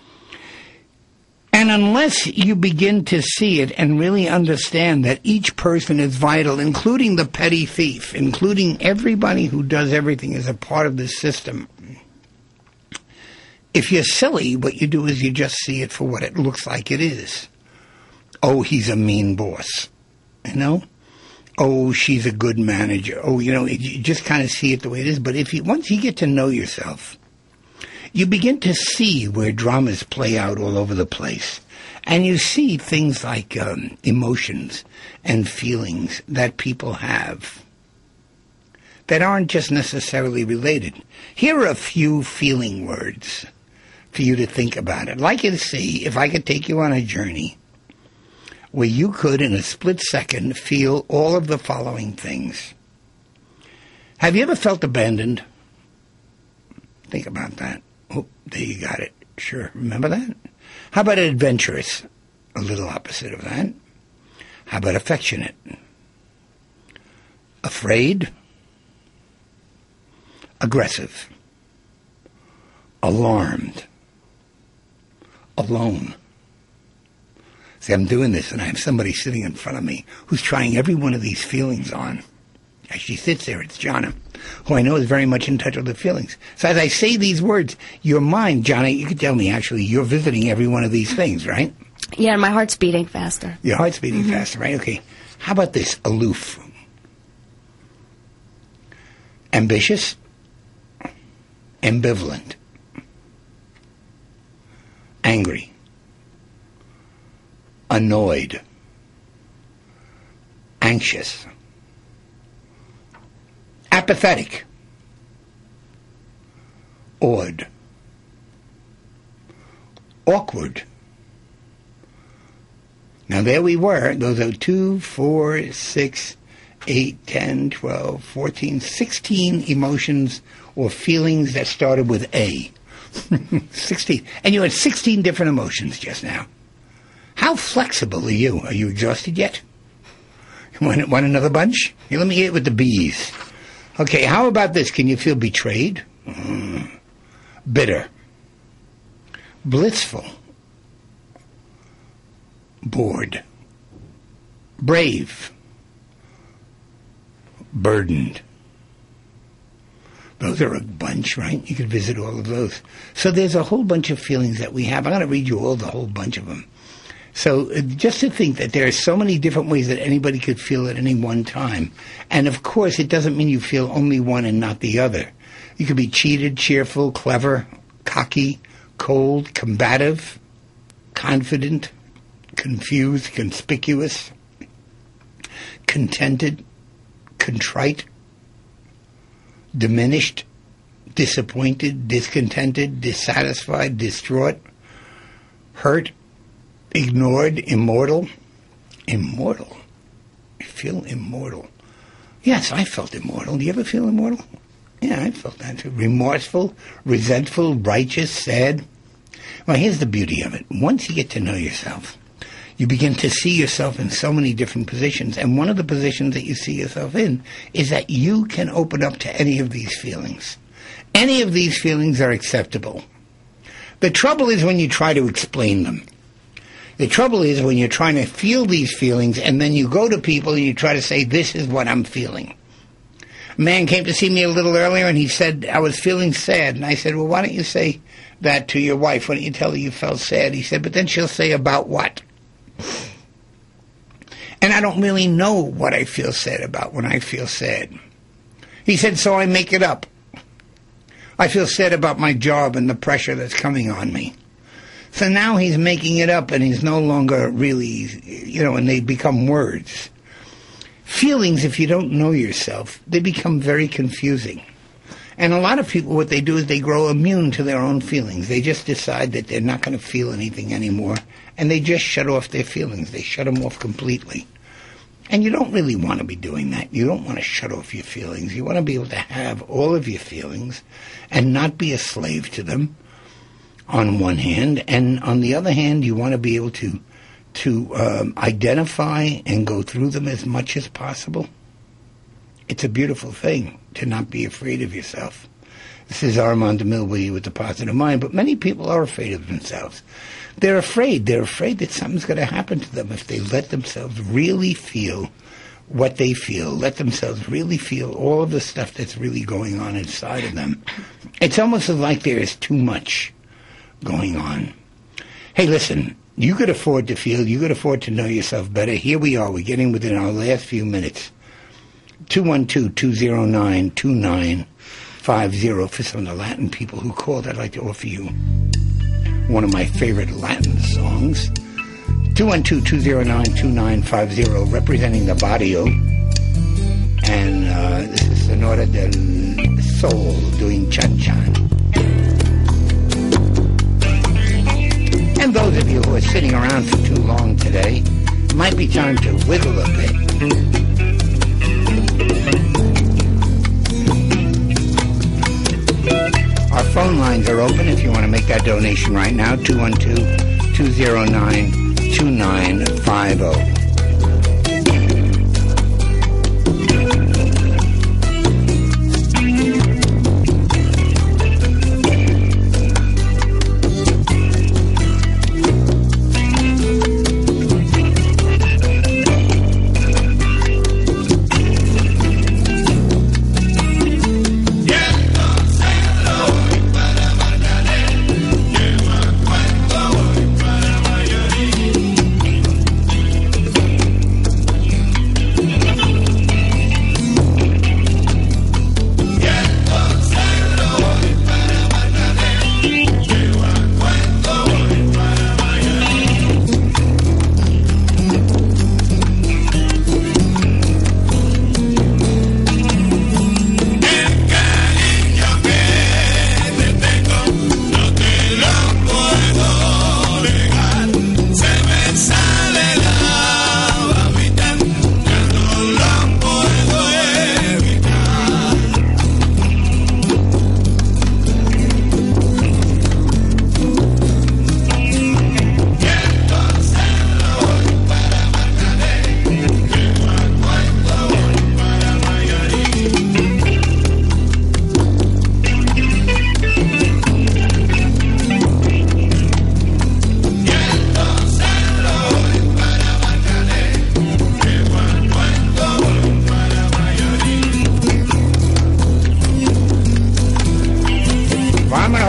And unless you begin to see it and really understand that each person is vital, including the petty thief, including everybody who does everything as a part of this system, if you're silly, what you do is you just see it for what it looks like it is. Oh, he's a mean boss, you know? Oh, she's a good manager. Oh, you know, you just kind of see it the way it is. But once you get to know yourself, you begin to see where dramas play out all over the place. And you see things like emotions and feelings that people have that aren't just necessarily related. Here are a few feeling words for you to think about. I'd like you to see if I could take you on a journey where you could, in a split second, feel all of the following things. Have you ever felt abandoned? Think about that. Oh, there you got it. Sure. Remember that? How about adventurous? A little opposite of that. How about affectionate? Afraid? Aggressive? Alarmed? Alone? See, I'm doing this, and I have somebody sitting in front of me who's trying every one of these feelings on. As she sits there, it's Jonna, who I know is very much in touch with the feelings. So as I say these words, your mind, Jonna, you can tell me, actually, you're visiting every one of these things, right? Yeah, and my heart's beating faster. Your heart's beating faster, right? Okay. How about this? Aloof. Ambitious. Ambivalent. Angry. Annoyed. Anxious. Apathetic. Awed. Awkward. Now there we were. Those are 2, 4, 6, 8, 10, 12, 14, 16 emotions or feelings that started with A. 16. And you had 16 different emotions just now. How flexible are you? Are you exhausted yet? Want another bunch? Here, let me get it with the B's. Okay, how about this? Can you feel betrayed? Bitter. Blissful. Bored. Brave. Burdened. Those are a bunch, right? You could visit all of those. So there's a whole bunch of feelings that we have. I'm going to read you the whole bunch of them. So just to think that there are so many different ways that anybody could feel at any one time. And of course, it doesn't mean you feel only one and not the other. You could be cheated, cheerful, clever, cocky, cold, combative, confident, confused, conspicuous, contented, contrite, diminished, disappointed, discontented, dissatisfied, distraught, hurt, ignored, immortal. Immortal? I feel immortal. Yes, I felt immortal. Do you ever feel immortal? Yeah, I felt that too. Remorseful, resentful, righteous, sad. Well, here's the beauty of it. Once you get to know yourself, you begin to see yourself in so many different positions. And one of the positions that you see yourself in is that you can open up to any of these feelings. Any of these feelings are acceptable. The trouble is when you try to explain them. The trouble is when you're trying to feel these feelings and then you go to people and you try to say, this is what I'm feeling. A man came to see me a little earlier and he said, I was feeling sad. And I said, well, why don't you say that to your wife? Why don't you tell her you felt sad? He said, but then she'll say about what? And I don't really know what I feel sad about when I feel sad. He said, so I make it up. I feel sad about my job and the pressure that's coming on me. So now he's making it up and he's no longer really, and they become words. Feelings, if you don't know yourself, they become very confusing. And a lot of people, what they do is they grow immune to their own feelings. They just decide that they're not going to feel anything anymore, and they just shut off their feelings. They shut them off completely. And you don't really want to be doing that. You don't want to shut off your feelings. You want to be able to have all of your feelings and not be a slave to them, on one hand. And on the other hand, you want to be able to identify and go through them as much as possible. It's a beautiful thing to not be afraid of yourself. This is Armand DeMille with you with the Positive Mind, but many people are afraid of themselves. They're afraid. They're afraid that something's going to happen to them if they let themselves really feel what they feel, let themselves really feel all of the stuff that's really going on inside of them. It's almost like there is too much going on. Hey, listen, you could afford to feel, you could afford to know yourself better. Here we are. We're getting within our last few minutes. 212-209-2950 for some of the Latin people who called. I'd like to offer you one of my favorite Latin songs. 212-209-2950, representing the barrio. And this is Sonora del Sol doing Chan Chan. And those of you who are sitting around for too long today, it might be time to wiggle a bit. Our phone lines are open if you want to make that donation right now, 212-209-2950.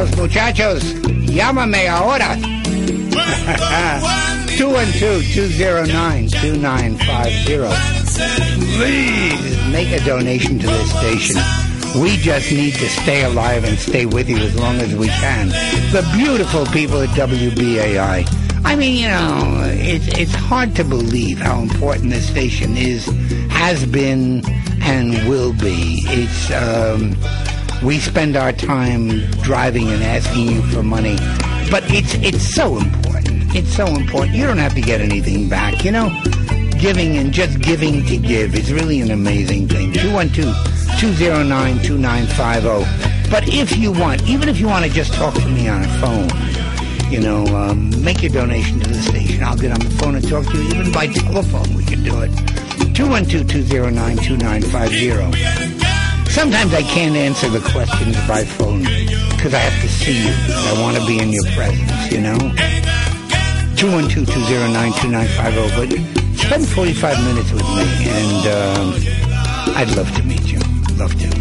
los muchachos. Llámame ahora. 212-209-2950. Please make a donation to this station. We just need to stay alive and stay with you as long as we can. The beautiful people at WBAI. I mean, you know, it's hard to believe how important this station is, has been, and will be. It's we spend our time driving and asking you for money, but it's so important. It's so important. You don't have to get anything back, you know. Giving and just giving to give is really an amazing thing. 212-209-2950. But if you want, even if you want to just talk to me on a phone, you know, make your donation to the station. I'll get on the phone and talk to you. Even by telephone, we can do it. 212-209-2950. Sometimes I can't answer the questions by phone because I have to see you. I want to be in your presence, you know. 212-209-2950. But spend 45 minutes with me, and I'd love to meet you. Love to.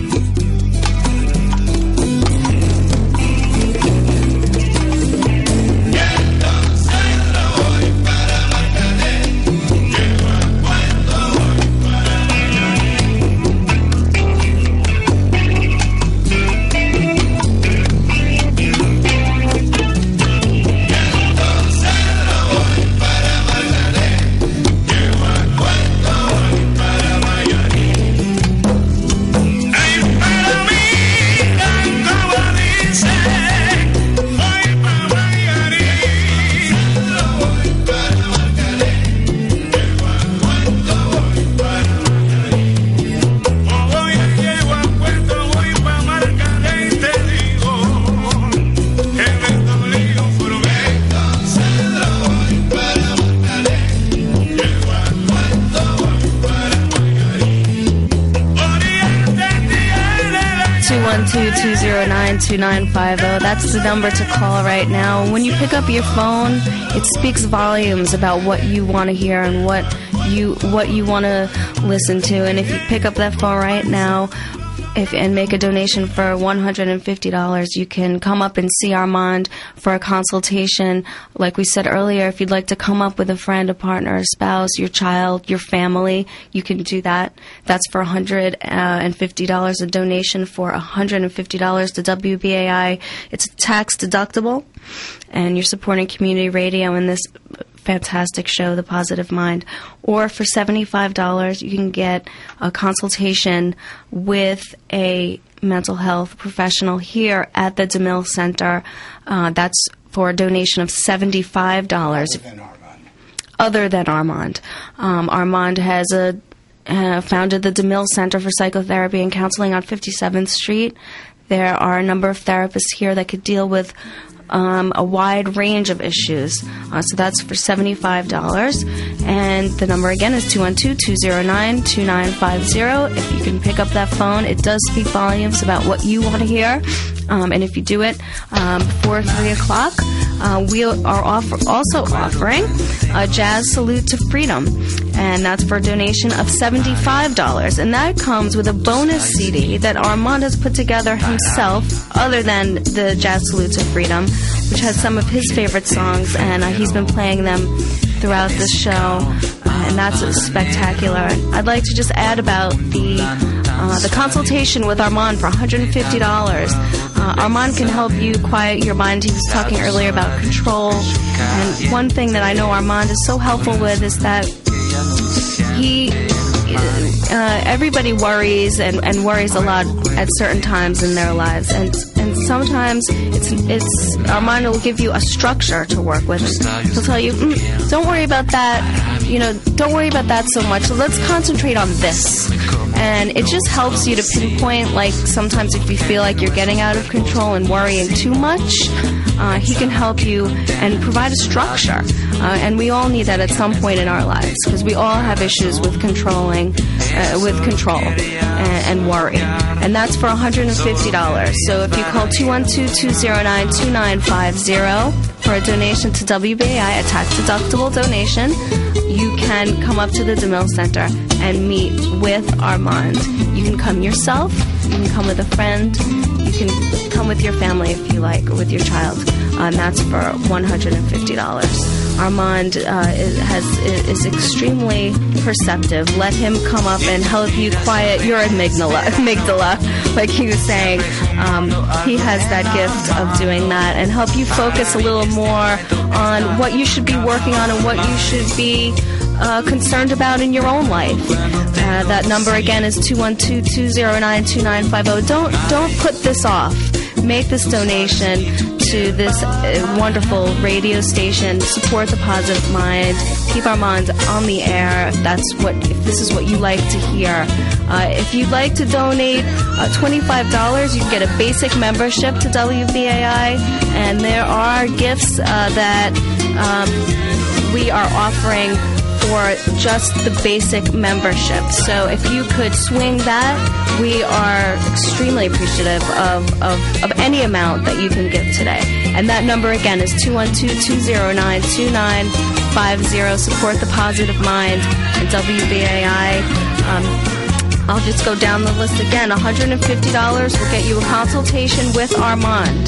That's the number to call right now. When you pick up your phone, it speaks volumes about what you want to hear and what you want to listen to. And if you pick up that phone right now and make a donation for $150, you can come up and see Armand for a consultation. Like we said earlier, if you'd like to come up with a friend, a partner, a spouse, your child, your family, you can do that. That's for $150, a donation for $150 to WBAI. It's tax deductible, and you're supporting community radio in this fantastic show, The Positive Mind. Or for $75, you can get a consultation with a mental health professional here at the DeMille Center. That's for a donation of $75. Other than Armand. Armand has founded the DeMille Center for Psychotherapy and Counseling on 57th Street. There are a number of therapists here that could deal with a wide range of issues. So that's for $75. And the number again is 212-209-2950. If you can pick up that phone, it does speak volumes about what you want to hear. And if you do it before 3 o'clock, we are also offering a Jazz Salute to Freedom. And that's for a donation of $75. And that comes with a bonus CD that Armand has put together himself, other than the Jazz Salute to Freedom, which has some of his favorite songs, and he's been playing them throughout the show, and that's spectacular. I'd like to just add about the consultation with Armand for $150. Armand can help you quiet your mind. He was talking earlier about control, and one thing that I know Armand is so helpful with is that everybody worries and worries a lot at certain times in their lives, and sometimes it's Armand will give you a structure to work with. He'll tell you, don't worry about that, don't worry about that so much. Let's concentrate on this. And it just helps you to pinpoint, like sometimes if you feel like you're getting out of control and worrying too much, he can help you and provide a structure. And we all need that at some point in our lives, because we all have issues with control and worry. And that's for $150. So if you call 212-209-2950 for for a donation to WBAI, a tax-deductible donation, you can come up to the DeMille Center and meet with Armand. You can come yourself, you can come with a friend, you can come with your family if you like, or with your child, and that's for $150. Armand is extremely perceptive. Let him come up and help you quiet your amygdala, like he was saying. He has that gift of doing that and help you focus a little more on what you should be working on and what you should be concerned about in your own life. That number again is 212-209-2950. Don't put this off. Make this donation to this wonderful radio station. Support the Positive Mind. Keep Armand on the air. If this is what you like to hear. If you'd like to donate $25, you can get a basic membership to WBAI, and there are gifts that we are offering for just the basic membership. So if you could swing that, we are extremely appreciative of any amount that you can give today. And that number again is 212-209-2950. Support the Positive Mind and WBAI. I'll just go down the list again. $150 will get you a consultation with Armand.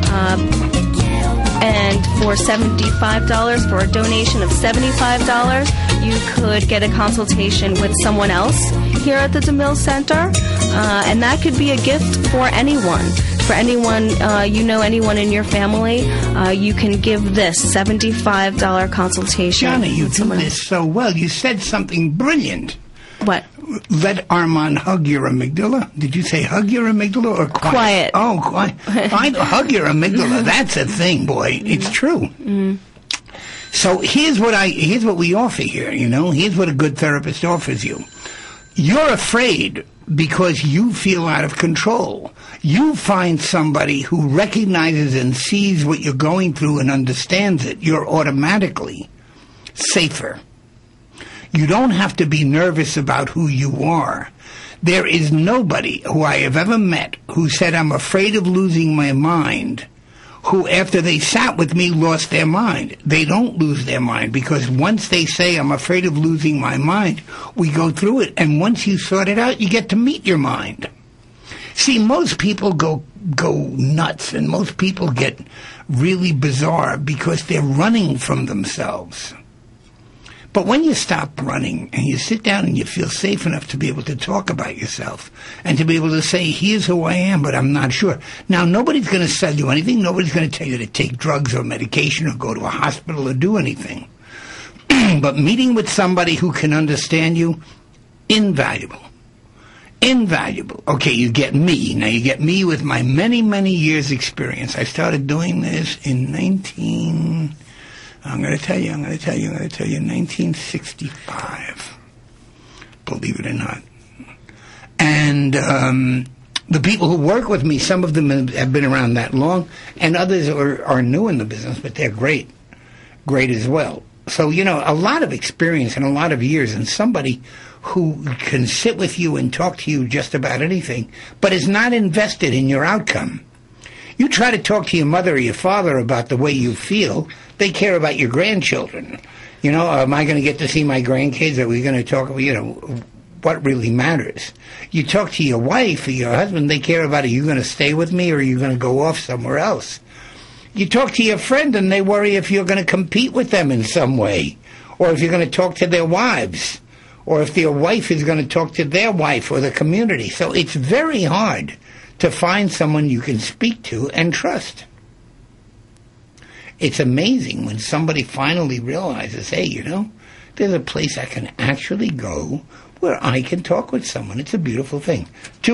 And for $75, for a donation of $75, you could get a consultation with someone else here at the DeMille Center. And that could be a gift for anyone. For anyone, anyone in your family, you can give this $75 consultation. Johnny, you do this so well. You said something brilliant. What? Let Armand hug your amygdala. Did you say hug your amygdala or quiet? Quiet. Oh, quiet. Hug your amygdala. That's a thing, boy. It's true. Mm-hmm. So here's what we offer here, Here's what a good therapist offers you. You're afraid because you feel out of control. You find somebody who recognizes and sees what you're going through and understands it. You're automatically safer. You don't have to be nervous about who you are. There is nobody who I have ever met who said, I'm afraid of losing my mind, who after they sat with me lost their mind. They don't lose their mind because once they say, I'm afraid of losing my mind, we go through it. And once you sort it out, you get to meet your mind. See, most people go nuts and most people get really bizarre because they're running from themselves. But when you stop running and you sit down and you feel safe enough to be able to talk about yourself and to be able to say, here's who I am, but I'm not sure. Now, nobody's going to sell you anything. Nobody's going to tell you to take drugs or medication or go to a hospital or do anything. But meeting with somebody who can understand you, invaluable. Invaluable. Okay, you get me. Now, you get me with my many, many years' experience. I started doing this in 1965. Believe it or not. And the people who work with me, some of them have been around that long, and others are new in the business, but they're great. Great as well. So, a lot of experience and a lot of years, and somebody who can sit with you and talk to you just about anything, but is not invested in your outcome. You try to talk to your mother or your father about the way you feel, they care about your grandchildren. Am I going to get to see my grandkids? Are we going to talk about, what really matters? You talk to your wife or your husband, they care about, are you going to stay with me or are you going to go off somewhere else? You talk to your friend and they worry if you're going to compete with them in some way, or if you're going to talk to their wives, or if their wife is going to talk to their wife or the community. So it's very hard to find someone you can speak to and trust. It's amazing when somebody finally realizes, hey, there's a place I can actually go where I can talk with someone. It's a beautiful thing.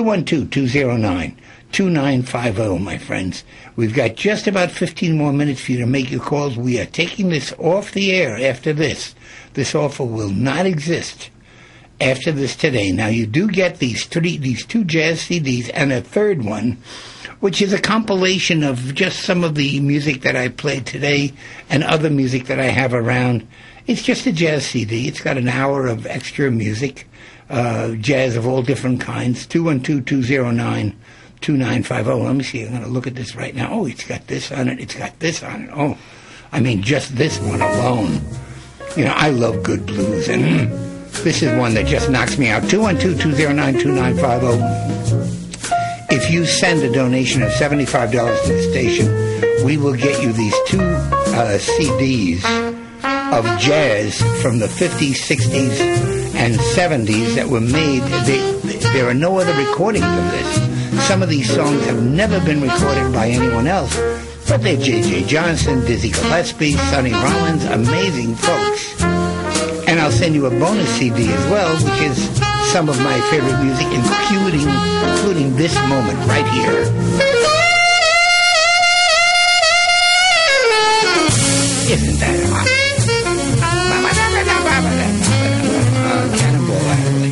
212-209-2950, my friends. We've got just about 15 more minutes for you to make your calls. We are taking this off the air after this. This offer will not exist after this today. Now, you do get these two jazz CDs and a third one, which is a compilation of just some of the music that I played today and other music that I have around. It's just a jazz CD. It's got an hour of extra music, jazz of all different kinds. 212-209-2950. Let me see. I'm going to look at this right now. Oh, it's got this on it. It's got this on it. Oh, I mean, just this one alone. You know, I love good blues, and this is one that just knocks me out. 212-209-2950. If you send a donation of $75 to the station, we will get you these two CDs of jazz from the 50s, 60s, and 70s that were made. There are no other recordings of this. Some of these songs have never been recorded by anyone else, but they're J.J. Johnson, Dizzy Gillespie, Sonny Rollins, amazing folks. And I'll send you a bonus CD as well, which is some of my favorite music, including this moment right here. Isn't that hot? Cannonball Adderley.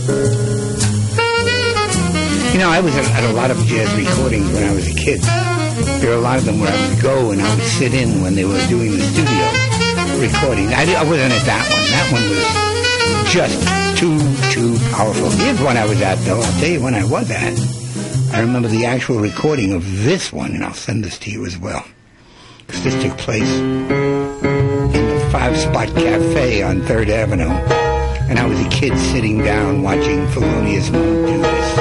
You know, I was at a lot of jazz recordings when I was a kid. There were a lot of them where I would go and I would sit in when they were doing the studio recording. I wasn't at that one. That one was just too powerful. Here's one I was at, though. I'll tell you when I was at. I remember the actual recording of this one, and I'll send this to you as well. Because this took place in the 5-Spot Cafe on 3rd Avenue. And I was a kid sitting down watching Thelonious Monk do this.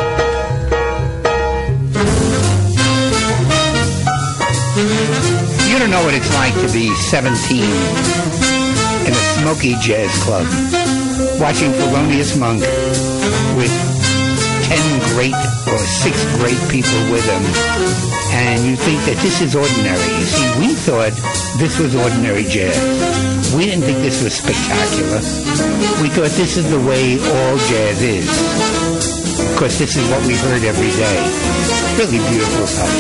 You don't know what it's like to be 17 in a smoky jazz club, watching Thelonious Monk with 10 great or 6 great people with him, and you think that this is ordinary. You see, we thought this was ordinary jazz. We didn't think this was spectacular. We thought this is the way all jazz is. Of course, this is what we heard every day. Really beautiful stuff.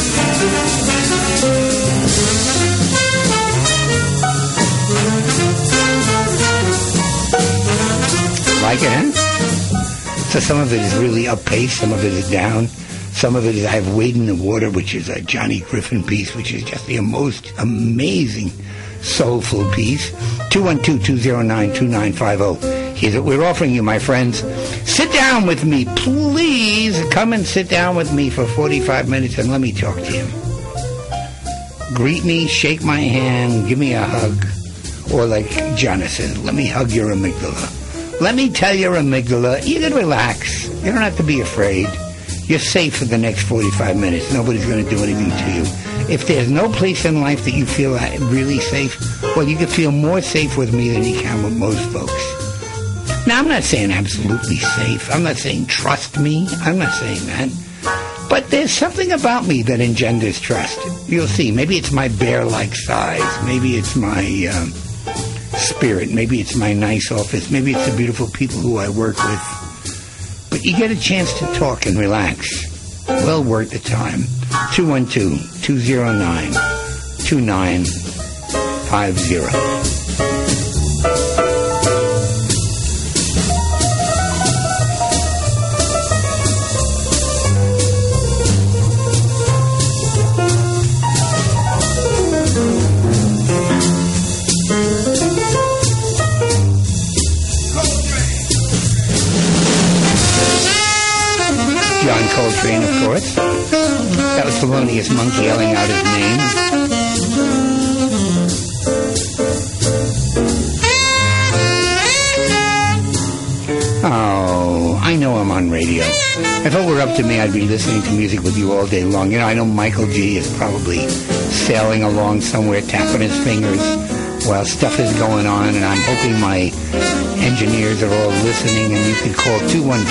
Like it, huh? So some of it is really up-paced, some of it is down, some of it is I Have Wade in the Water, which is a Johnny Griffin piece, which is just the most amazing soulful piece. 212-209-2950. Here's what we're offering you, my friends. Sit down with me, please. Come and sit down with me for 45 minutes and let me talk to you. Greet me, shake my hand, give me a hug. Or like Jonathan, let me hug your amygdala. Let me tell your amygdala, you can relax. You don't have to be afraid. You're safe for the next 45 minutes. Nobody's going to do anything to you. If there's no place in life that you feel really safe, well, you can feel more safe with me than you can with most folks. Now, I'm not saying absolutely safe. I'm not saying trust me. I'm not saying that. But there's something about me that engenders trust. You'll see. Maybe it's my bear-like size. Maybe it's my spirit. Maybe it's my nice office. Maybe it's the beautiful people who I work with. But you get a chance to talk and relax. Well worth the time. 212-209-2950. John Coltrane, of course. That was Thelonious Monk yelling out his name. Oh, I know I'm on radio. If it were up to me, I'd be listening to music with you all day long. You know, I know Michael G. is probably sailing along somewhere, tapping his fingers while stuff is going on, and I'm hoping my engineers are all listening, and you can call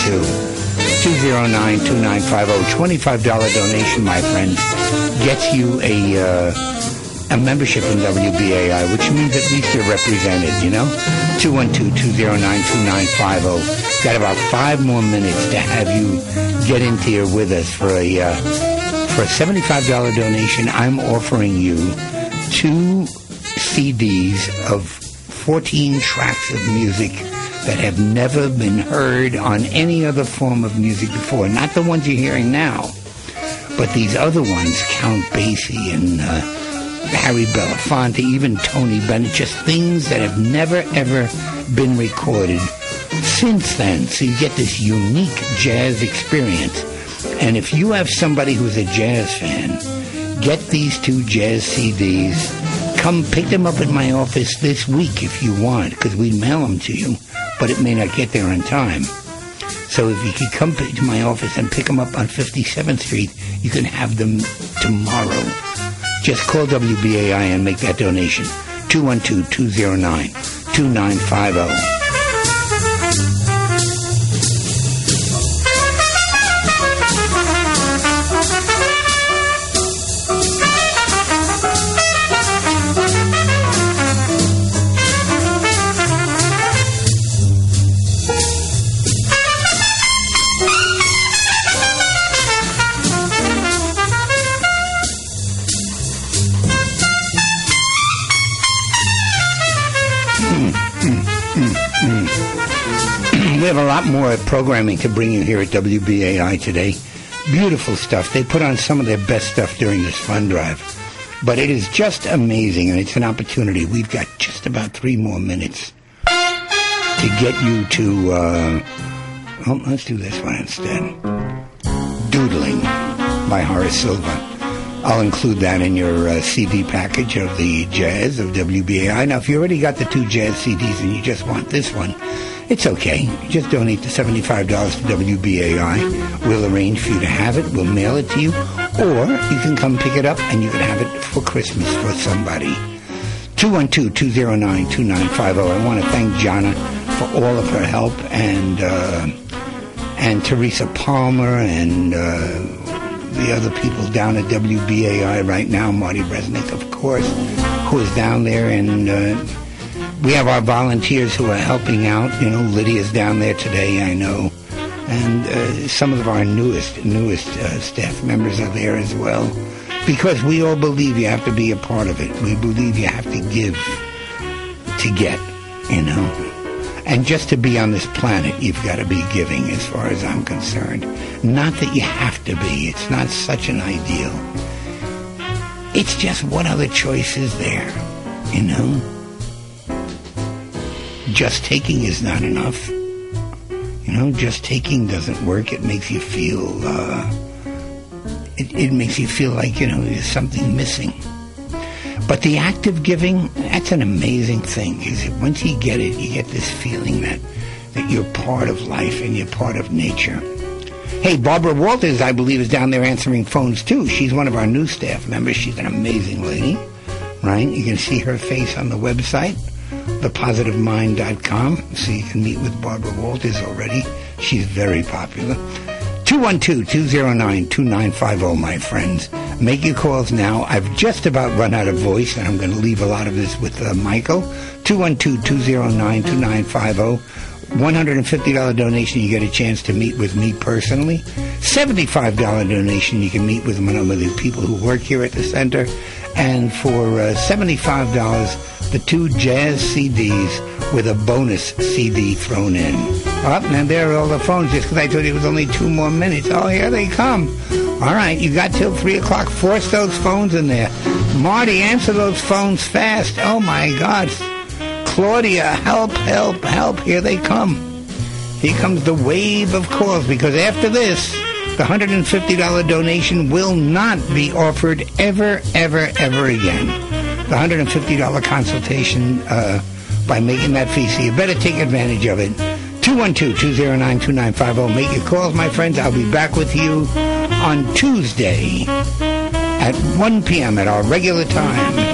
212-209-2950. $25 donation, my friends, gets you a membership in WBAI, which means at least you're represented, you know? 212-209-2950. Got about 5 more minutes to have you get in here with us for a $75 donation. I'm offering you 2 CDs of 14 tracks of music that have never been heard on any other form of music before. Not the ones you're hearing now, but these other ones, Count Basie and Harry Belafonte, even Tony Bennett, just things that have never, ever been recorded since then. So you get this unique jazz experience. And if you have somebody who's a jazz fan, get these 2 jazz CDs come pick them up at my office this week if you want, because we mail them to you, but it may not get there in time. So if you could come to my office and pick them up on 57th Street, you can have them tomorrow. Just call WBAI and make that donation. 212-209-2950. We have a lot more programming to bring you here at WBAI today. Beautiful stuff. They put on some of their best stuff during this fund drive. But it is just amazing, and it's an opportunity. We've got just about 3 more minutes to get you to... let's do this one instead. Doodling by Horace Silva. I'll include that in your CD package of the jazz of WBAI. Now, if you already got the 2 jazz CDs and you just want this one, it's okay. Just donate the $75 to WBAI. We'll arrange for you to have it. We'll mail it to you. Or you can come pick it up and you can have it for Christmas for somebody. 212-209-2950. I want to thank Jana for all of her help, and Teresa Palmer and the other people down at WBAI right now, Marty Resnick, of course, who is down there, and we have our volunteers who are helping out. You know, Lydia's down there today, I know, and some of our newest staff members are there as well, because we all believe you have to be a part of it. We believe you have to give to get, you know. And just to be on this planet, you've got to be giving, as far as I'm concerned. Not that you have to be. It's not such an ideal. It's just what other choice is there, you know? Just taking is not enough. You know, just taking doesn't work. It makes you feel, it makes you feel like, you know, there's something missing. But the act of giving, that's an amazing thing. Because once you get it, you get this feeling that you're part of life and you're part of nature. Hey, Barbara Walters, I believe, is down there answering phones, too. She's one of our new staff members. She's an amazing lady, right? You can see her face on the website, thepositivemind.com. So you can meet with Barbara Walters already. She's very popular. 212-209-2950, my friends. Make your calls now. I've just about run out of voice, and I'm going to leave a lot of this with Michael. 212-209-2950. $150 donation, you get a chance to meet with me personally. $75 donation, you can meet with one of the people who work here at the center. And for $75, the 2 jazz CDs with a bonus CD thrown in. Oh, and there are all the phones, just because I told you it was only 2 more minutes. Oh, here they come. All right, you got till 3 o'clock. Force those phones in there. Marty, answer those phones fast. Oh, my God. Claudia, help, help, help. Here they come. Here comes the wave of calls, because after this, the $150 donation will not be offered ever, ever, ever again. The $150 consultation by making that fee, so you better take advantage of it. 212-209-2950. Make your calls, my friends. I'll be back with you on Tuesday at 1 p.m. at our regular time.